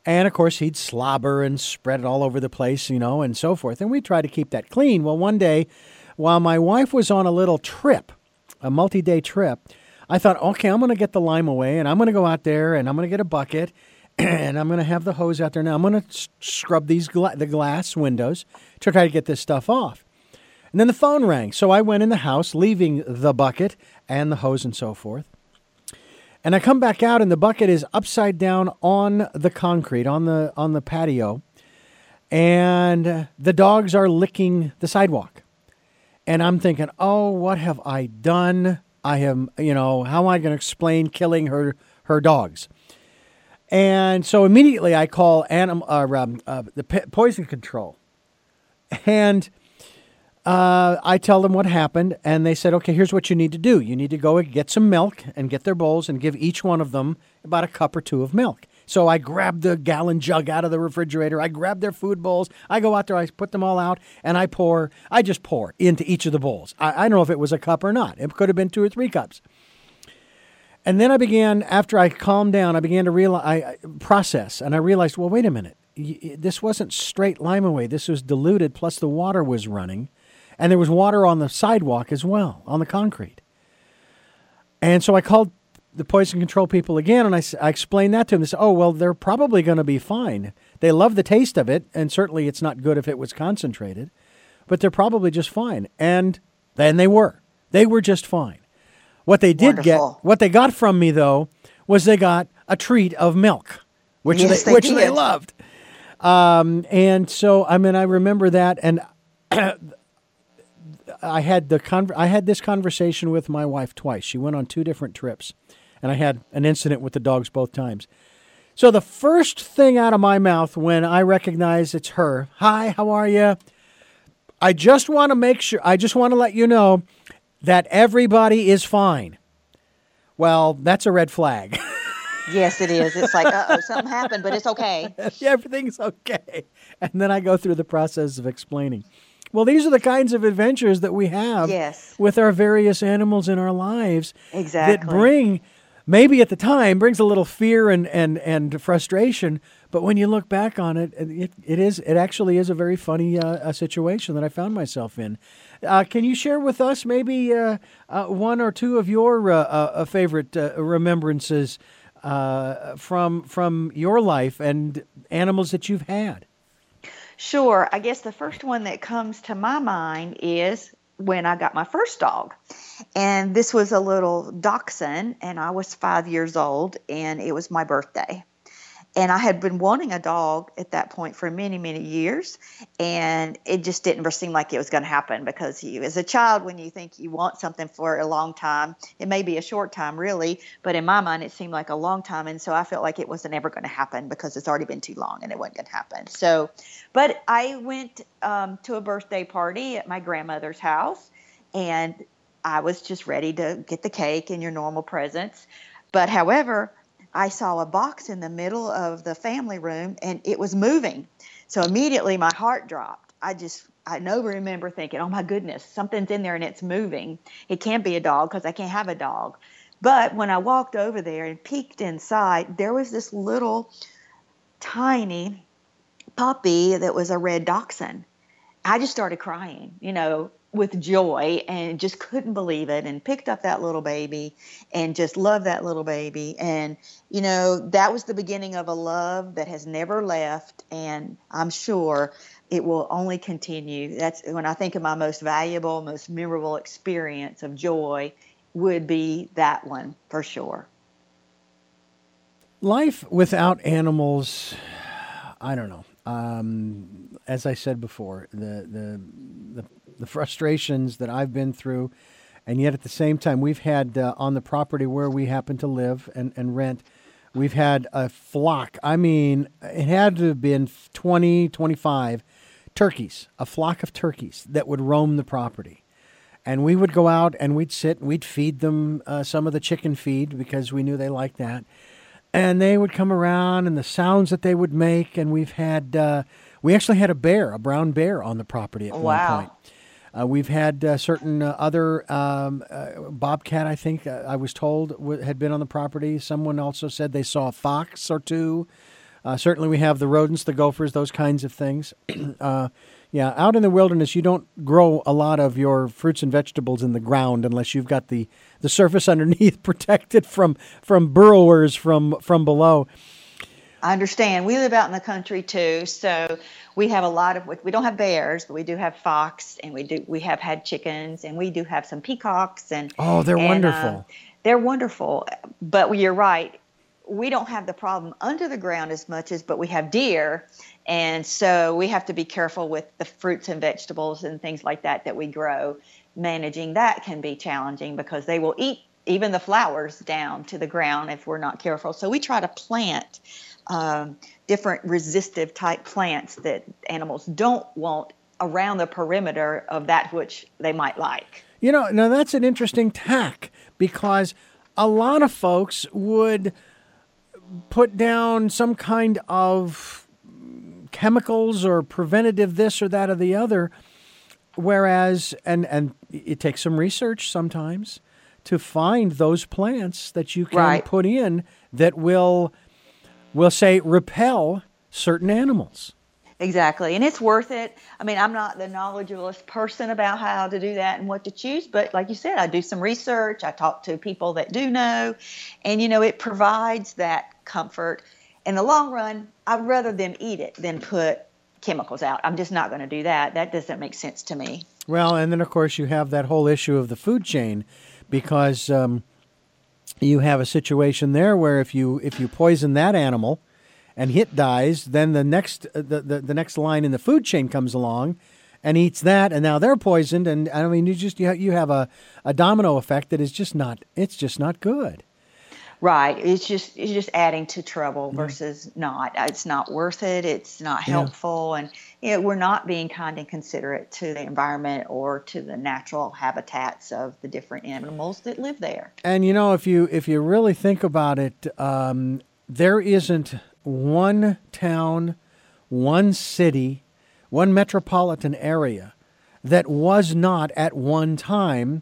And, of course, he'd slobber and spread it all over the place, and so forth. And we tried to keep that clean. Well, one day, while my wife was on a little trip, a multi-day trip, I thought, okay, I'm going to get the lime away, and I'm going to go out there, and I'm going to get a bucket, and I'm going to have the hose out there. Now, I'm going to scrub the glass windows to try to get this stuff off. And then the phone rang. So I went in the house, leaving the bucket and the hose and so forth. And I come back out, and the bucket is upside down on the concrete, on the patio, and the dogs are licking the sidewalk. And I'm thinking, oh, what have I done? I am, how am I going to explain killing her dogs? And so immediately I call the poison control, and I tell them what happened, and they said, okay, here's what you need to do. You need to go and get some milk and get their bowls and give each one of them about a cup or two of milk. So I grabbed the gallon jug out of the refrigerator. I grabbed their food bowls. I go out there, I put them all out, and I just pour into each of the bowls. I don't know if it was a cup or not. It could have been 2 or 3 cups. And then after I calmed down, I began to process, and I realized, well, wait a minute. This wasn't straight lime away. This was diluted, plus the water was running. And there was water on the sidewalk as well, on the concrete. And so I called the poison control people again, and I explained that to them. They said, oh, well, they're probably going to be fine. They love the taste of it, and certainly it's not good if it was concentrated, but they're probably just fine. And then they were. They were just fine. What they got from me, though, was they got a treat of milk, which they loved. And so, I remember that, and I had this conversation with my wife twice. She went on 2 different trips, and I had an incident with the dogs both times. So the first thing out of my mouth when I recognize it's her, hi, how are you? I just want to let you know that everybody is fine. Well, that's a red flag. Yes, it is. It's like, something happened, but it's okay. Yeah, everything's okay. And then I go through the process of explaining. Well, these are the kinds of adventures that we have with our various animals in our lives. Exactly. That at the time, brings a little fear and frustration. But when you look back on it, it actually is a very funny situation that I found myself in. Can you share with us maybe 1 or 2 of your favorite remembrances from your life and animals that you've had? Sure. I guess the first one that comes to my mind is when I got my first dog. And this was a little dachshund, and I was 5 years old, and it was my birthday. And I had been wanting a dog at that point for many, many years, and it just didn't seem like it was going to happen because as a child, when you think you want something for a long time, it may be a short time really, but in my mind, it seemed like a long time. And so I felt like it wasn't ever going to happen because it's already been too long and it wasn't going to happen. So, but I went to a birthday party at my grandmother's house, and I was just ready to get the cake and your normal presents. But however, I saw a box in the middle of the family room, and it was moving. So immediately my heart dropped. I remember thinking, oh my goodness, something's in there and it's moving. It can't be a dog because I can't have a dog. But when I walked over there and peeked inside, there was this little tiny puppy that was a red dachshund. I just started crying, with joy, and just couldn't believe it, and picked up that little baby and just loved that little baby. And, that was the beginning of a love that has never left. And I'm sure it will only continue. That's when I think of my most valuable, most memorable experience of joy would be that one for sure. Life without animals, I don't know. As I said before, the frustrations that I've been through, and yet at the same time, we've had on the property where we happen to live and rent, we've had a flock. It had to have been 20, 25 turkeys, a flock of turkeys that would roam the property. And we would go out and we'd sit and we'd feed them some of the chicken feed because we knew they liked that. And they would come around and the sounds that they would make. And we actually had a brown bear on the property at one point. We've had certain other bobcat, I think, I was told, had been on the property. Someone also said they saw a fox or 2. Certainly we have the rodents, the gophers, those kinds of things. Yeah, out in the wilderness, you don't grow a lot of your fruits and vegetables in the ground unless you've got the surface underneath protected from burrowers from below. I understand. We live out in the country too, so we have a lot of. We don't have bears, but we do have fox, and we have had chickens, and we do have some peacocks, and they're wonderful. They're wonderful, but you're right. We don't have the problem under the ground as much but we have deer, and so we have to be careful with the fruits and vegetables and things like that we grow. Managing that can be challenging because they will eat even the flowers down to the ground if we're not careful. So we try to plant different resistive type plants that animals don't want around the perimeter of that which they might like. Now that's an interesting tack, because a lot of folks would put down some kind of chemicals or preventative this or that or the other, whereas, and it takes some research sometimes to find those plants that you can put in that will say repel certain animals. Exactly. And it's worth it. I mean, I'm not the knowledgeablest person about how to do that and what to choose, but like you said, I do some research. I talk to people that do know, and, it provides that comfort. In the long run, I'd rather them eat it than put chemicals out. I'm just not going to do that. That doesn't make sense to me. Well, and then, of course, you have that whole issue of the food chain, because you have a situation there where if you poison that animal and it dies, then the next line in the food chain comes along and eats that, and now they're poisoned, and I mean you have a domino effect that is just not good. Right. It's just adding to trouble versus not. It's not worth it. It's not helpful, and we're not being kind and considerate to the environment or to the natural habitats of the different animals that live there. And if you really think about it, there isn't one town, one city, one metropolitan area that was not at one time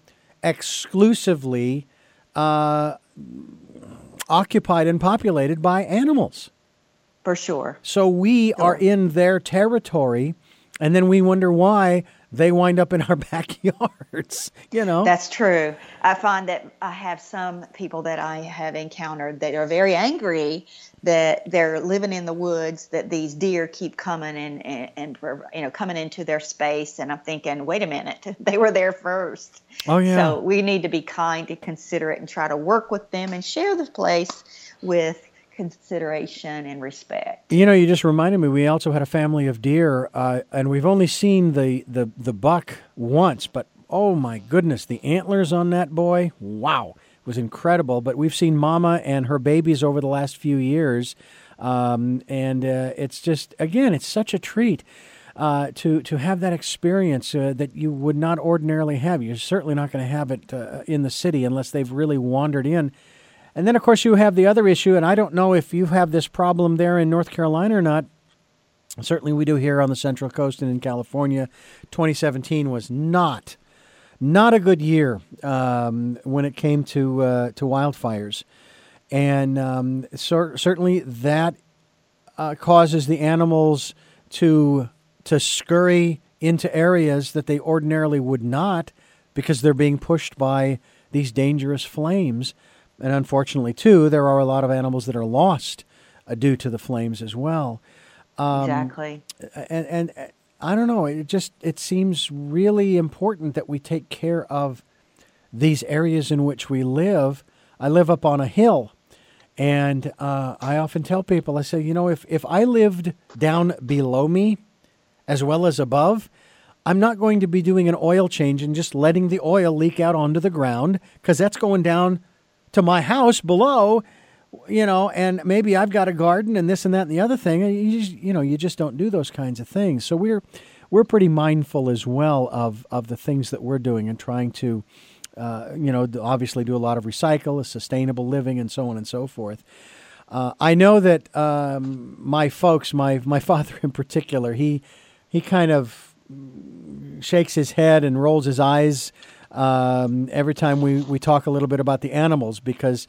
exclusively occupied and populated by animals. For sure. So we are in their territory, and then we wonder why they wind up in our backyards, That's true. I find that I have some people that I have encountered that are very angry that they're living in the woods, that these deer keep coming and coming into their space. And I'm thinking, wait a minute, they were there first. Oh, yeah. So we need to be kind and considerate and try to work with them and share the place with consideration and respect. You just reminded me, we also had a family of deer, and we've only seen the buck once, but oh my goodness, the antlers on that boy, wow, it was incredible. But we've seen Mama and her babies over the last few years, and it's just, again, it's such a treat to have that experience that you would not ordinarily have. You're certainly not going to have it in the city unless they've really wandered in. And then, of course, you have the other issue, and I don't know if you have this problem there in North Carolina or not. Certainly we do here on the Central Coast and in California. 2017 was not a good year when it came to wildfires. And certainly that causes the animals to scurry into areas that they ordinarily would not, because they're being pushed by these dangerous flames. And unfortunately, too, there are a lot of animals that are lost due to the flames as well. Exactly. And I don't know, it seems really important that we take care of these areas in which we live. I live up on a hill, and I often tell people, I say, if I lived down below me as well as above, I'm not going to be doing an oil change and just letting the oil leak out onto the ground, because that's going down to my house below, and maybe I've got a garden and this and that and the other thing. You just don't do those kinds of things. So we're pretty mindful as well of the things that we're doing and trying to, obviously do a lot of recycle, sustainable living, and so on and so forth. I know that my folks, my father in particular, he kind of shakes his head and rolls his eyes every time we talk a little bit about the animals, because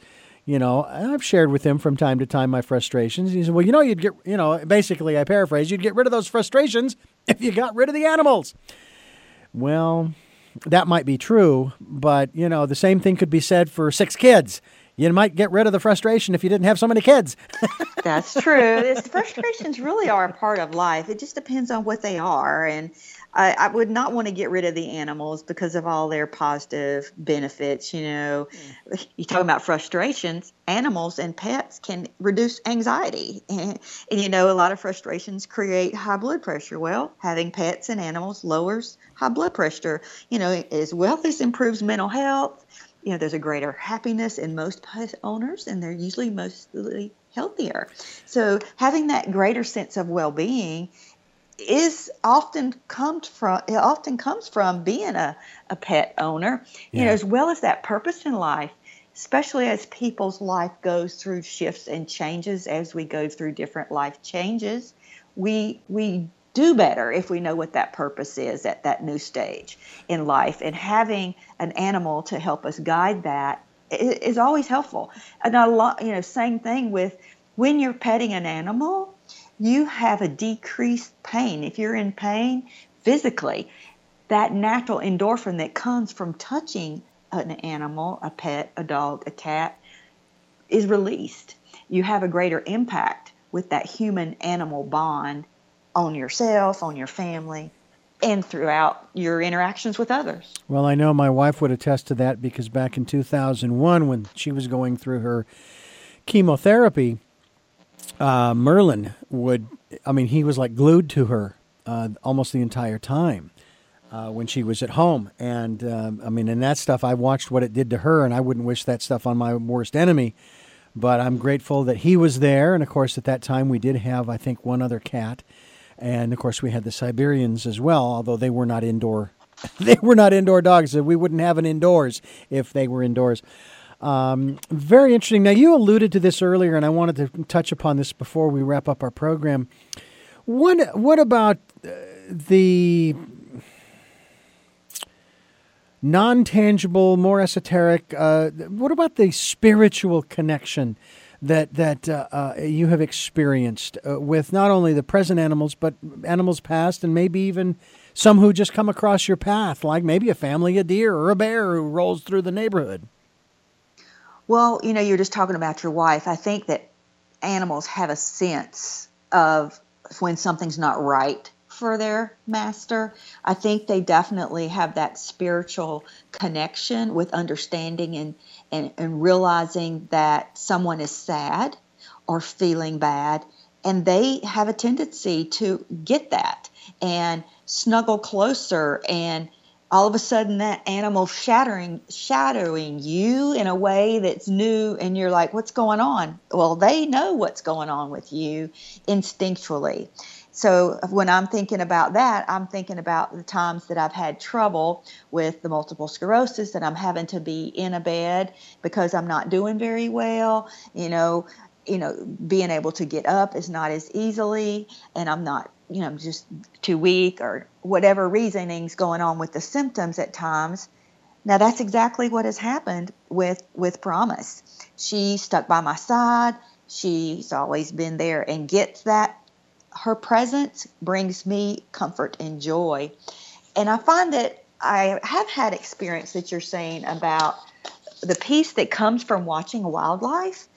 You know, and I've shared with him from time to time my frustrations. He said, well, basically I paraphrase, you'd get rid of those frustrations if you got rid of the animals. Well, that might be true, but, the same thing could be said for 6 kids. You might get rid of the frustration if you didn't have so many kids. That's true. Frustrations really are a part of life. It just depends on what they are. And I would not want to get rid of the animals because of all their positive benefits. You're talking about frustrations. Animals and pets can reduce anxiety. And a lot of frustrations create high blood pressure. Well, having pets and animals lowers high blood pressure, as well as improves mental health. There's a greater happiness in most pet owners, and they're usually mostly healthier. So having that greater sense of well-being often comes from being a pet owner, as well as that purpose in life, especially as people's life goes through shifts and changes. As we go through different life changes, we do better if we know what that purpose is at that new stage in life. And having an animal to help us guide that is always helpful. And same thing with when you're petting an animal, you have a decreased pain. If you're in pain physically, that natural endorphin that comes from touching an animal, a pet, a dog, a cat, is released. You have a greater impact with that human-animal bond on yourself, on your family, and throughout your interactions with others. Well, I know my wife would attest to that because back in 2001, when she was going through her chemotherapy, Merlin he was like glued to her almost the entire time when she was at home. And, and that stuff, I watched what it did to her, and I wouldn't wish that stuff on my worst enemy. But I'm grateful that he was there. And, of course, at that time, we did have, I think, one other cat. And, of course, we had the Siberians as well, although they were not indoor. They were not indoor dogs. So we wouldn't have an indoors if they were indoors. Very interesting. Now, you alluded to this earlier, and I wanted to touch upon this before we wrap up our program. What about the non-tangible, more esoteric, what about the spiritual connection that you have experienced with not only the present animals, but animals past, and maybe even some who just come across your path, like maybe a family, a deer or a bear who rolls through the neighborhood? Well, you're just talking about your wife. I think that animals have a sense of when something's not right for their master. I think they definitely have that spiritual connection with understanding and realizing that someone is sad or feeling bad, and they have a tendency to get that and snuggle closer, and all of a sudden that animal shadowing you in a way that's new, and you're like, what's going on? Well, they know what's going on with you instinctually. So when I'm thinking about that, I'm thinking about the times that I've had trouble with the multiple sclerosis, that I'm having to be in a bed because I'm not doing very well. Being able to get up is not as easily, and I'm not, just too weak or whatever reasoning's going on with the symptoms at times. Now, that's exactly what has happened with Promise. She stuck by my side. She's always been there and gets that. Her presence brings me comfort and joy. And I find that I have had experience that you're saying about the peace that comes from watching wildlife.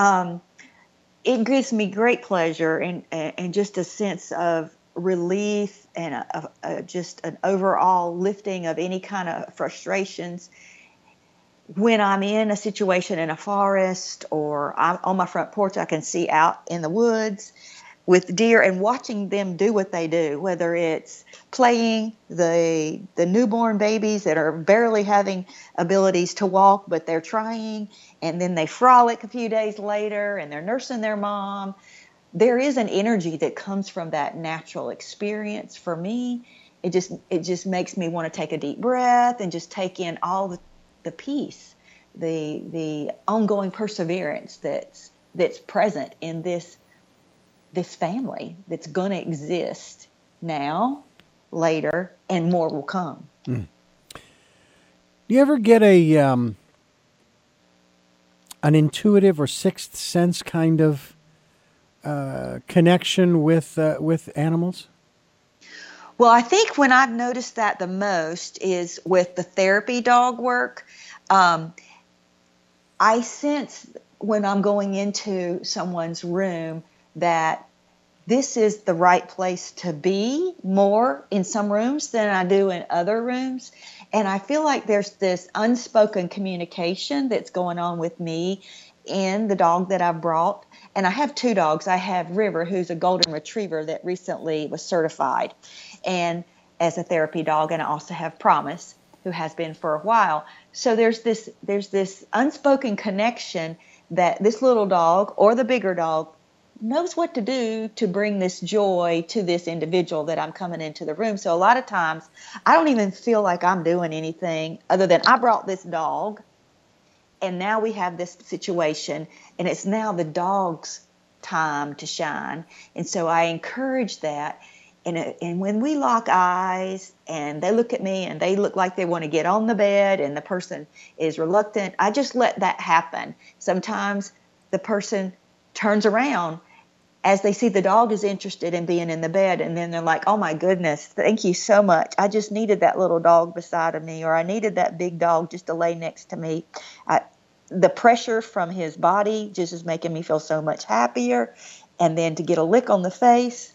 It gives me great pleasure and just a sense of relief and just an overall lifting of any kind of frustrations when I'm in a situation in a forest or I'm on my front porch. I can see out in the woods with deer and watching them do what they do, whether it's playing the newborn babies that are barely having abilities to walk, but they're trying, and then they frolic a few days later and they're nursing their mom. There is an energy that comes from that natural experience. For me, it just makes me want to take a deep breath and just take in all the peace, the ongoing perseverance that's present in this family that's going to exist now, later, and more will come. Do you ever get a an intuitive or sixth sense kind of connection with animals? Well, I think when I've noticed that the most is with the therapy dog work. I sense when I'm going into someone's room that this is the right place to be more in some rooms than I do in other rooms. And I feel like there's this unspoken communication that's going on with me and the dog that I've brought. And I have 2 dogs. I have River, who's a golden retriever that recently was certified and as a therapy dog, and I also have Promise, who has been for a while. So there's this unspoken connection that this little dog or the bigger dog knows what to do to bring this joy to this individual that I'm coming into the room. So a lot of times I don't even feel like I'm doing anything other than I brought this dog, and now we have this situation, and it's now the dog's time to shine. And so I encourage that. And when we lock eyes and they look at me and they look like they want to get on the bed and the person is reluctant, I just let that happen. Sometimes the person turns around as they see the dog is interested in being in the bed, and then they're like, oh my goodness, thank you so much. I just needed that little dog beside of me, or I needed that big dog just to lay next to me. The pressure from his body just is making me feel so much happier. And then to get a lick on the face,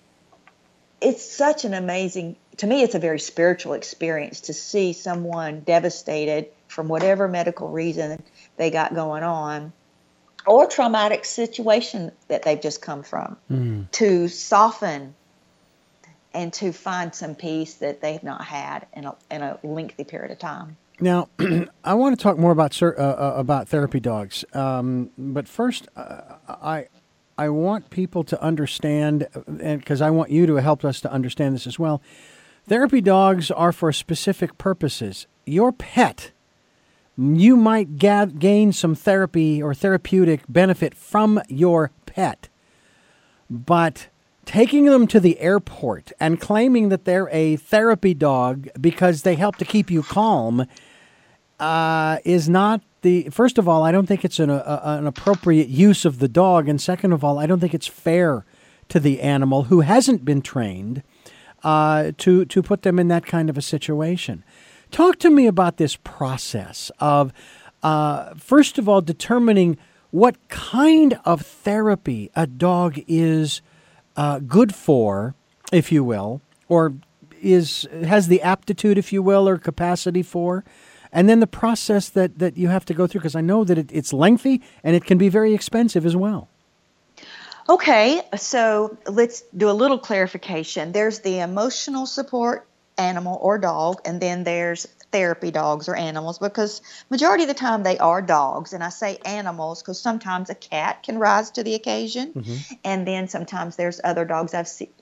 it's such an amazing, to me, it's a very spiritual experience to see someone devastated from whatever medical reason they got going on or traumatic situation that they've just come from, to soften and to find some peace that they've not had in a lengthy period of time. Now, I want to talk more about therapy dogs, but first, I want people to understand, and because I want you to help us to understand this as well. Therapy dogs are for specific purposes. Your pet, you might gain some therapy or therapeutic benefit from your pet, but taking them to the airport and claiming that they're a therapy dog because they help to keep you calm is not first of all, I don't think it's an appropriate use of the dog. And second of all, I don't think it's fair to the animal who hasn't been trained to put them in that kind of a situation. Talk to me about this process of, first of all, determining what kind of therapy a dog is good for, if you will, or has the aptitude, if you will, or capacity for. And then the process that you have to go through, because I know that it's lengthy and it can be very expensive as well. Okay, so let's do a little clarification. There's the emotional support animal or dog, and then there's therapy dogs or animals, because majority of the time they are dogs. And I say animals because sometimes a cat can rise to the occasion. And then sometimes there's other dogs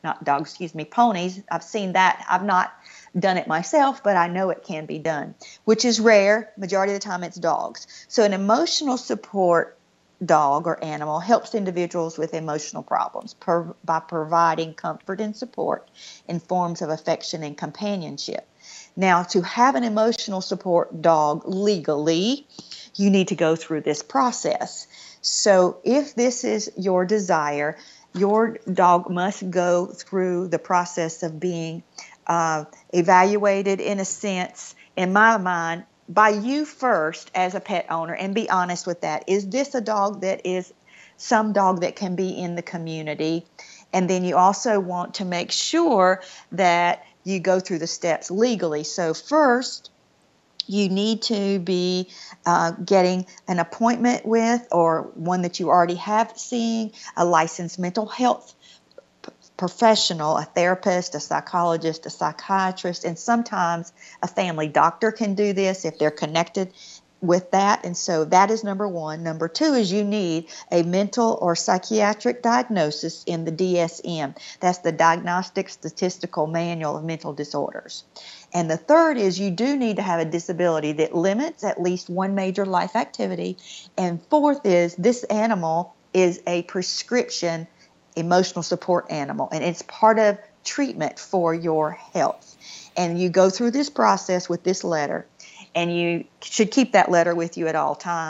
ponies. I've seen that. I've not done it myself, but I know it can be done, which is rare. Majority of the time it's dogs. So an emotional support dog or animal helps individuals with emotional problems by providing comfort and support in forms of affection and companionship. Now, to have an emotional support dog legally, you need to go through this process. So if this is your desire, your dog must go through the process of being evaluated, in a sense, in my mind, by you first as a pet owner, and be honest with that. Is this a dog that is some dog that can be in the community? And then you also want to make sure that you go through the steps legally. So first, you need to be getting an appointment with, or one that you already have seeing, a licensed mental health professional, a therapist, a psychologist, a psychiatrist, and sometimes a family doctor can do this if they're connected with that. And so that is number one. Number two is you need a mental or psychiatric diagnosis in the DSM. That's the Diagnostic Statistical Manual of Mental Disorders. And the third is you do need to have a disability that limits at least one major life activity. And fourth is this animal is a prescription emotional support animal, and it's part of treatment for your health. And you go through this process with this letter, and you should keep that letter with you at all times.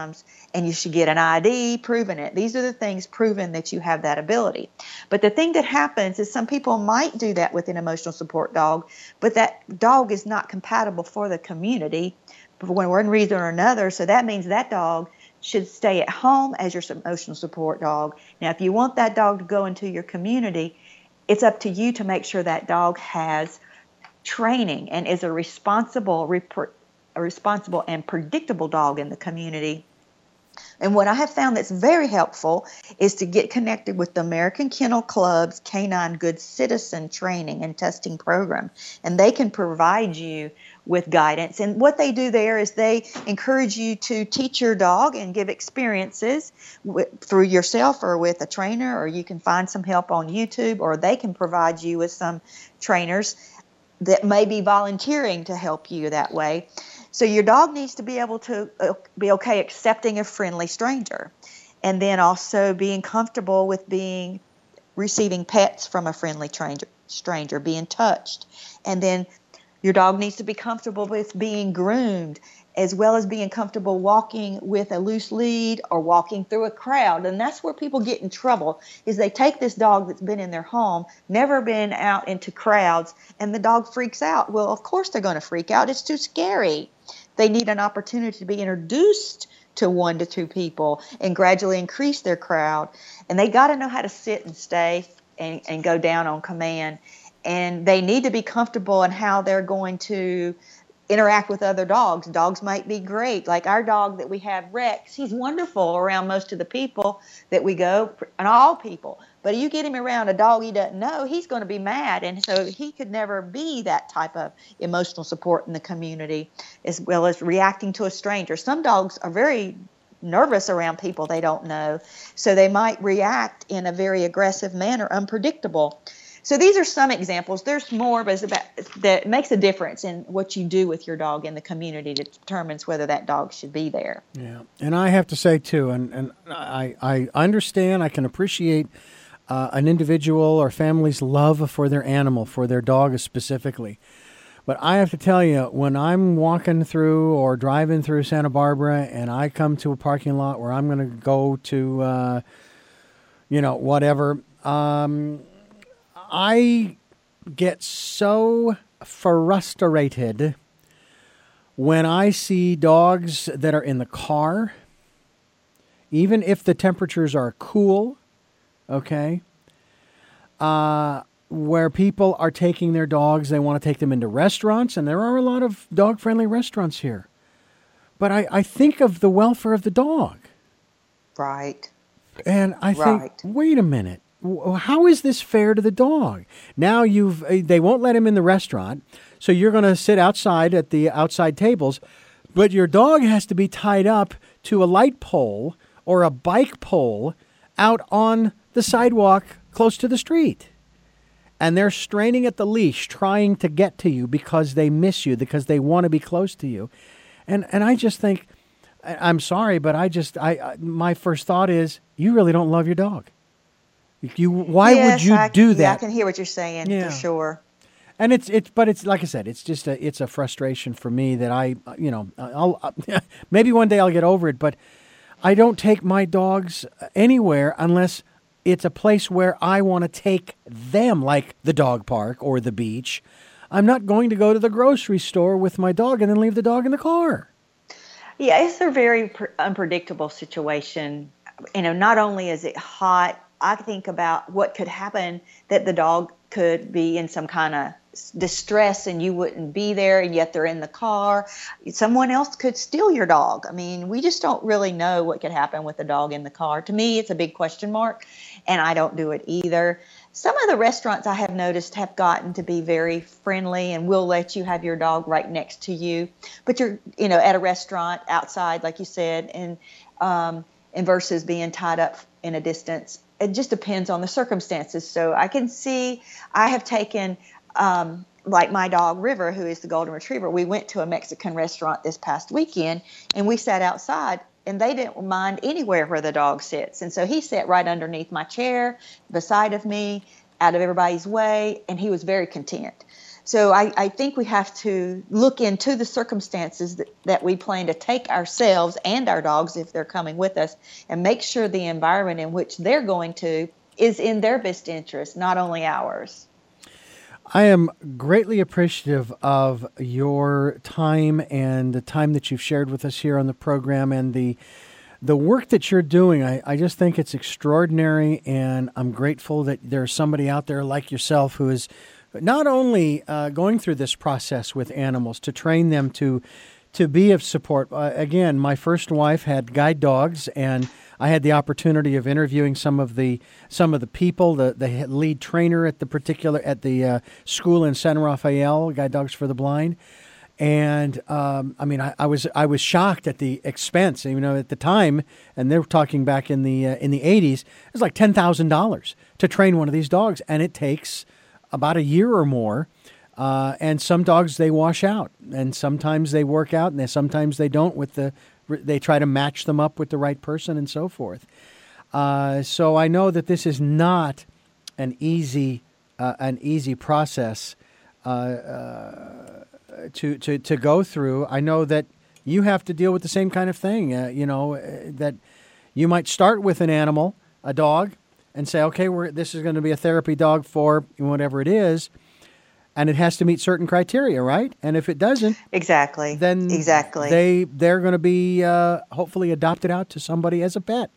and you should get an ID proving it. These are the things proving that you have that ability. But the thing that happens is some people might do that with an emotional support dog, but that dog is not compatible for the community for one reason or another. So that means that dog should stay at home as your emotional support dog. Now, if you want that dog to go into your community, it's up to you to make sure that dog has training and is a responsible and predictable dog in the community. And what I have found that's very helpful is to get connected with the American Kennel Club's Canine Good Citizen training and testing program. And they can provide you with guidance. And what they do there is they encourage you to teach your dog and give experiences through yourself or with a trainer, or you can find some help on YouTube, or they can provide you with some trainers that may be volunteering to help you that way. So your dog needs to be able to be okay accepting a friendly stranger, and then also being comfortable with receiving pets from a friendly stranger, being touched. And then your dog needs to be comfortable with being groomed, as well as being comfortable walking with a loose lead or walking through a crowd. And that's where people get in trouble, is they take this dog that's been in their home, never been out into crowds, and the dog freaks out. Well, of course they're going to freak out. It's too scary. They need an opportunity to be introduced to 1 to 2 people and gradually increase their crowd. And they got to know how to sit and stay and go down on command. And they need to be comfortable in how they're going to interact with other dogs. Dogs might be great. Like our dog that we have, Rex, he's wonderful around most of the people that we go, and all people. But you get him around a dog he doesn't know, he's going to be mad. And so he could never be that type of emotional support in the community, as well as reacting to a stranger. Some dogs are very nervous around people they don't know, so they might react in a very aggressive manner, unpredictable. So these are some examples. There's more, but that makes a difference in what you do with your dog in the community that determines whether that dog should be there. Yeah, and I have to say, too, and I understand, I can appreciate an individual or family's love for their animal, for their dog specifically. But I have to tell you, when I'm walking through or driving through Santa Barbara and I come to a parking lot where I'm going to go to, whatever, I get so frustrated when I see dogs that are in the car, even if the temperatures are cool, okay, where people are taking their dogs, they want to take them into restaurants, and there are a lot of dog-friendly restaurants here. But I think of the welfare of the dog. Right. And I think, wait a minute. How is this fair to the dog? Now they won't let him in the restaurant, so you're going to sit outside at the outside tables, but your dog has to be tied up to a light pole or a bike pole out on the sidewalk close to the street. And they're straining at the leash, trying to get to you because they miss you, because they want to be close to you. And I just think, I'm sorry, but my first thought is, you really don't love your dog. Why would you do that? Yeah, I can hear what you're saying, for sure. And it's like I said, it's just it's a frustration for me that I'll maybe one day I'll get over it, but I don't take my dogs anywhere unless it's a place where I want to take them, like the dog park or the beach. I'm not going to go to the grocery store with my dog and then leave the dog in the car. Yeah, it's a very unpredictable situation. Not only is it hot, I think about what could happen, that the dog could be in some kind of distress and you wouldn't be there, and yet they're in the car. Someone else could steal your dog. I mean, we just don't really know what could happen with a dog in the car. To me, it's a big question mark, and I don't do it either. Some of the restaurants I have noticed have gotten to be very friendly and will let you have your dog right next to you. But you're, at a restaurant outside, like you said, and versus being tied up in a distance. It just depends on the circumstances. So I can see, I have taken, like my dog River, who is the golden retriever, we went to a Mexican restaurant this past weekend, and we sat outside, and they didn't mind anywhere where the dog sits. And so he sat right underneath my chair, beside of me, out of everybody's way, and he was very content. So I think we have to look into the circumstances that we plan to take ourselves and our dogs if they're coming with us, and make sure the environment in which they're going to is in their best interest, not only ours. I am greatly appreciative of your time and the time that you've shared with us here on the program, and the work that you're doing. I just think it's extraordinary, and I'm grateful that there's somebody out there like yourself who is not only going through this process with animals to train them to be of support. Again, my first wife had guide dogs, and I had the opportunity of interviewing some of the people, the lead trainer at the school in San Rafael, Guide Dogs for the Blind. And I was shocked at the expense. At the time, and they were talking back in the 80s, it was like $10,000 to train one of these dogs, and it takes about a year or more. And some dogs, they wash out, and sometimes they work out, and sometimes they don't. They try to match them up with the right person, and so forth. So I know that this is not an easy process to go through. I know that you have to deal with the same kind of thing. That you might start with an animal, a dog, and say, okay, this is going to be a therapy dog for whatever it is, and it has to meet certain criteria, right? And if it doesn't, then they're going to be hopefully adopted out to somebody as a pet.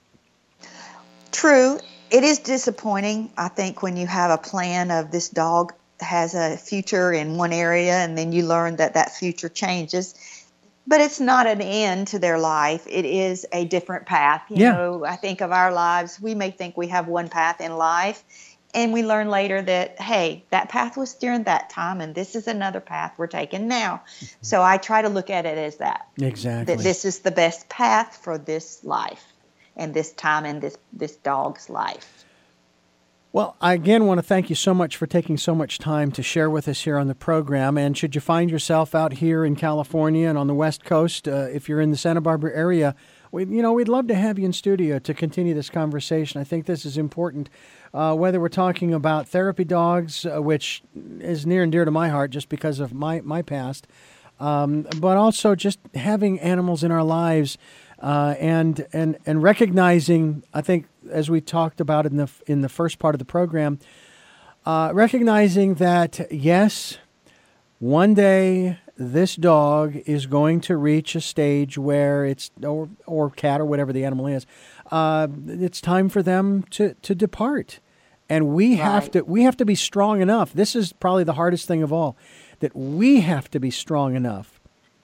True. It is disappointing, I think, when you have a plan of this dog has a future in one area, and then you learn that future changes. But it's not an end to their life. It is a different path. You know, I think of our lives, we may think we have one path in life, and we learn later that, hey, that path was during that time, and this is another path we're taking now. So I try to look at it as that. Exactly. That this is the best path for this life and this time and this dog's life. Well, I again want to thank you so much for taking so much time to share with us here on the program. And should you find yourself out here in California and on the West Coast, if you're in the Santa Barbara area, we'd love to have you in studio to continue this conversation. I think this is important, whether we're talking about therapy dogs, which is near and dear to my heart just because of my past, but also just having animals in our lives. And recognizing, I think, as we talked about in the first part of the program, recognizing that yes, one day this dog is going to reach a stage where it's or cat or whatever the animal is, it's time for them to depart, and we have to be strong enough. This is probably the hardest thing of all, that we have to be strong enough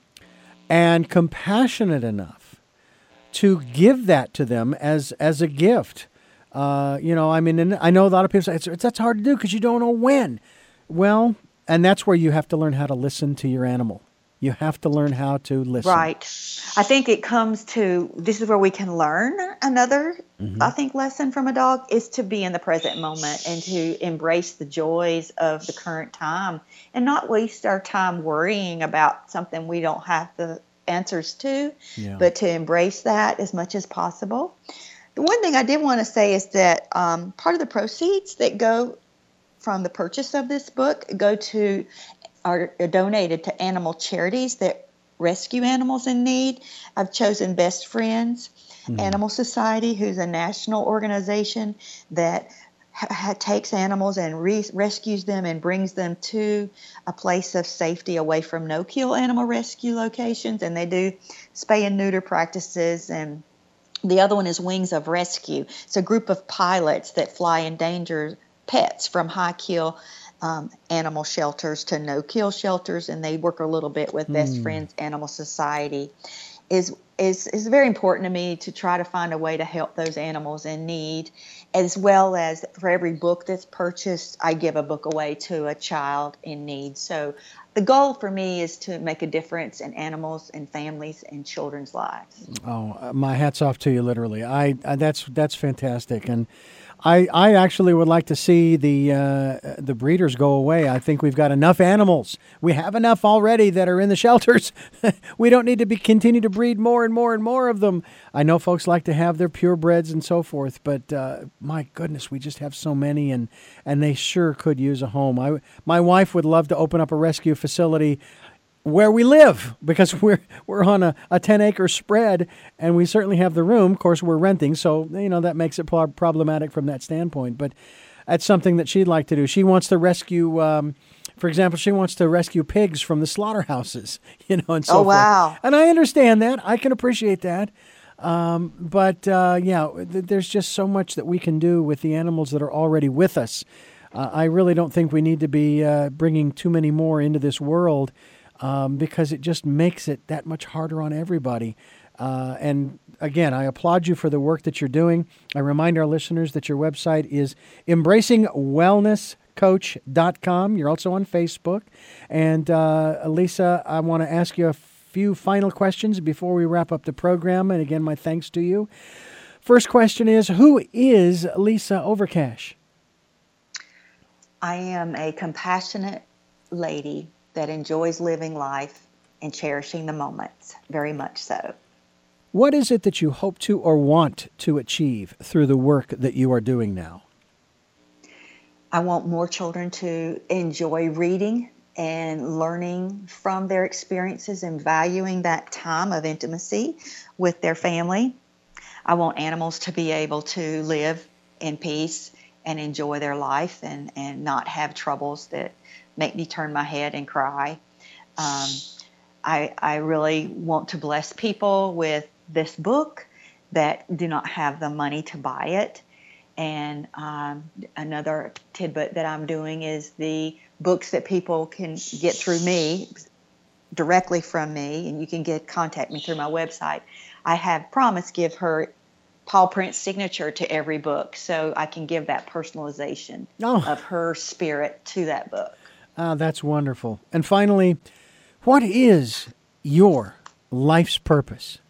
and compassionate enough to give that to them as a gift. And I know a lot of people say that's hard to do because you don't know when. Well, and that's where you have to learn how to listen to your animal. You have to learn how to listen. Right. I think it comes to, this is where we can learn another, I think, lesson from a dog is to be in the present moment and to embrace the joys of the current time and not waste our time worrying about something we don't have the answers to, but to embrace that as much as possible. The one thing I did want to say is that part of the proceeds that go from the purchase of this book are donated to animal charities that rescue animals in need. I've chosen Best Friends Animal Society, who's a national organization that takes animals and rescues them and brings them to a place of safety away from no-kill animal rescue locations. And they do spay and neuter practices. And the other one is Wings of Rescue. It's a group of pilots that fly endangered pets from high-kill animal shelters to no-kill shelters. And they work a little bit with Best Friends Animal Society. Is very important to me to try to find a way to help those animals in need, as well as for every book that's purchased, I give a book away to a child in need. So the goal for me is to make a difference in animals and families and children's lives. Oh, my hat's off to you, literally. That's fantastic. And I actually would like to see the breeders go away. I think we've got enough animals. We have enough already that are in the shelters. We don't need to continue to breed more and more and more of them. I know folks like to have their purebreds and so forth, but my goodness, we just have so many, and they sure could use a home. My wife would love to open up a rescue facility where we live, because we're on a 10-acre spread, and we certainly have the room. Of course, we're renting, so that makes it problematic from that standpoint. But that's something that she'd like to do. She wants to rescue, for example, she wants to rescue pigs from the slaughterhouses, and so forth. Oh, wow. And I understand that. I can appreciate that. But there's just so much that we can do with the animals that are already with us. I really don't think we need to be bringing too many more into this world, because it just makes it that much harder on everybody. And again, I applaud you for the work that you're doing. I remind our listeners that your website is embracingwellnesscoach.com. You're also on Facebook. And Lisa, I want to ask you a few final questions before we wrap up the program. And again, my thanks to you. First question is, who is Lisa Overcash? I am a compassionate lady that enjoys living life and cherishing the moments, very much so. What is it that you hope to or want to achieve through the work that you are doing now? I want more children to enjoy reading and learning from their experiences and valuing that time of intimacy with their family. I want animals to be able to live in peace and enjoy their life and not have troubles that make me turn my head and cry. I really want to bless people with this book that do not have the money to buy it. And another tidbit that I'm doing is the books that people can get through me, directly from me, and you can contact me through my website. I have promised give her Paul Prince signature to every book, so I can give that personalization of her spirit to that book. That's wonderful. And finally, what is your life's purpose?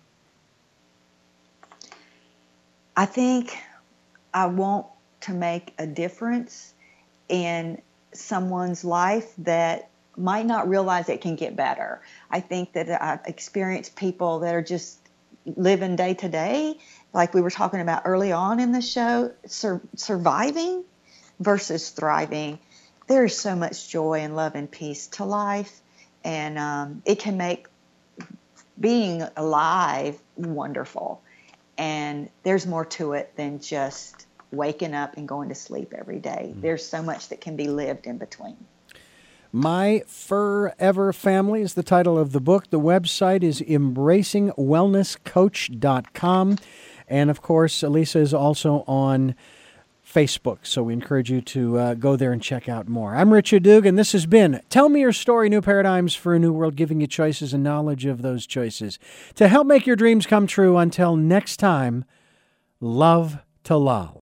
I think I want to make a difference in someone's life that might not realize it can get better. I think that I've experienced people that are just living day to day, like we were talking about early on in the show, surviving versus thriving. There is so much joy and love and peace to life, and it can make being alive wonderful. And there's more to it than just waking up and going to sleep every day. There's so much that can be lived in between. My Forever Family is the title of the book. The website is embracingwellnesscoach.com. And, of course, Lisa is also on Facebook, so we encourage you to go there and check out more. I'm Richard Dugan. This has been Tell Me Your Story, New Paradigms for a New World, giving you choices and knowledge of those choices to help make your dreams come true. Until next time, love to Lal.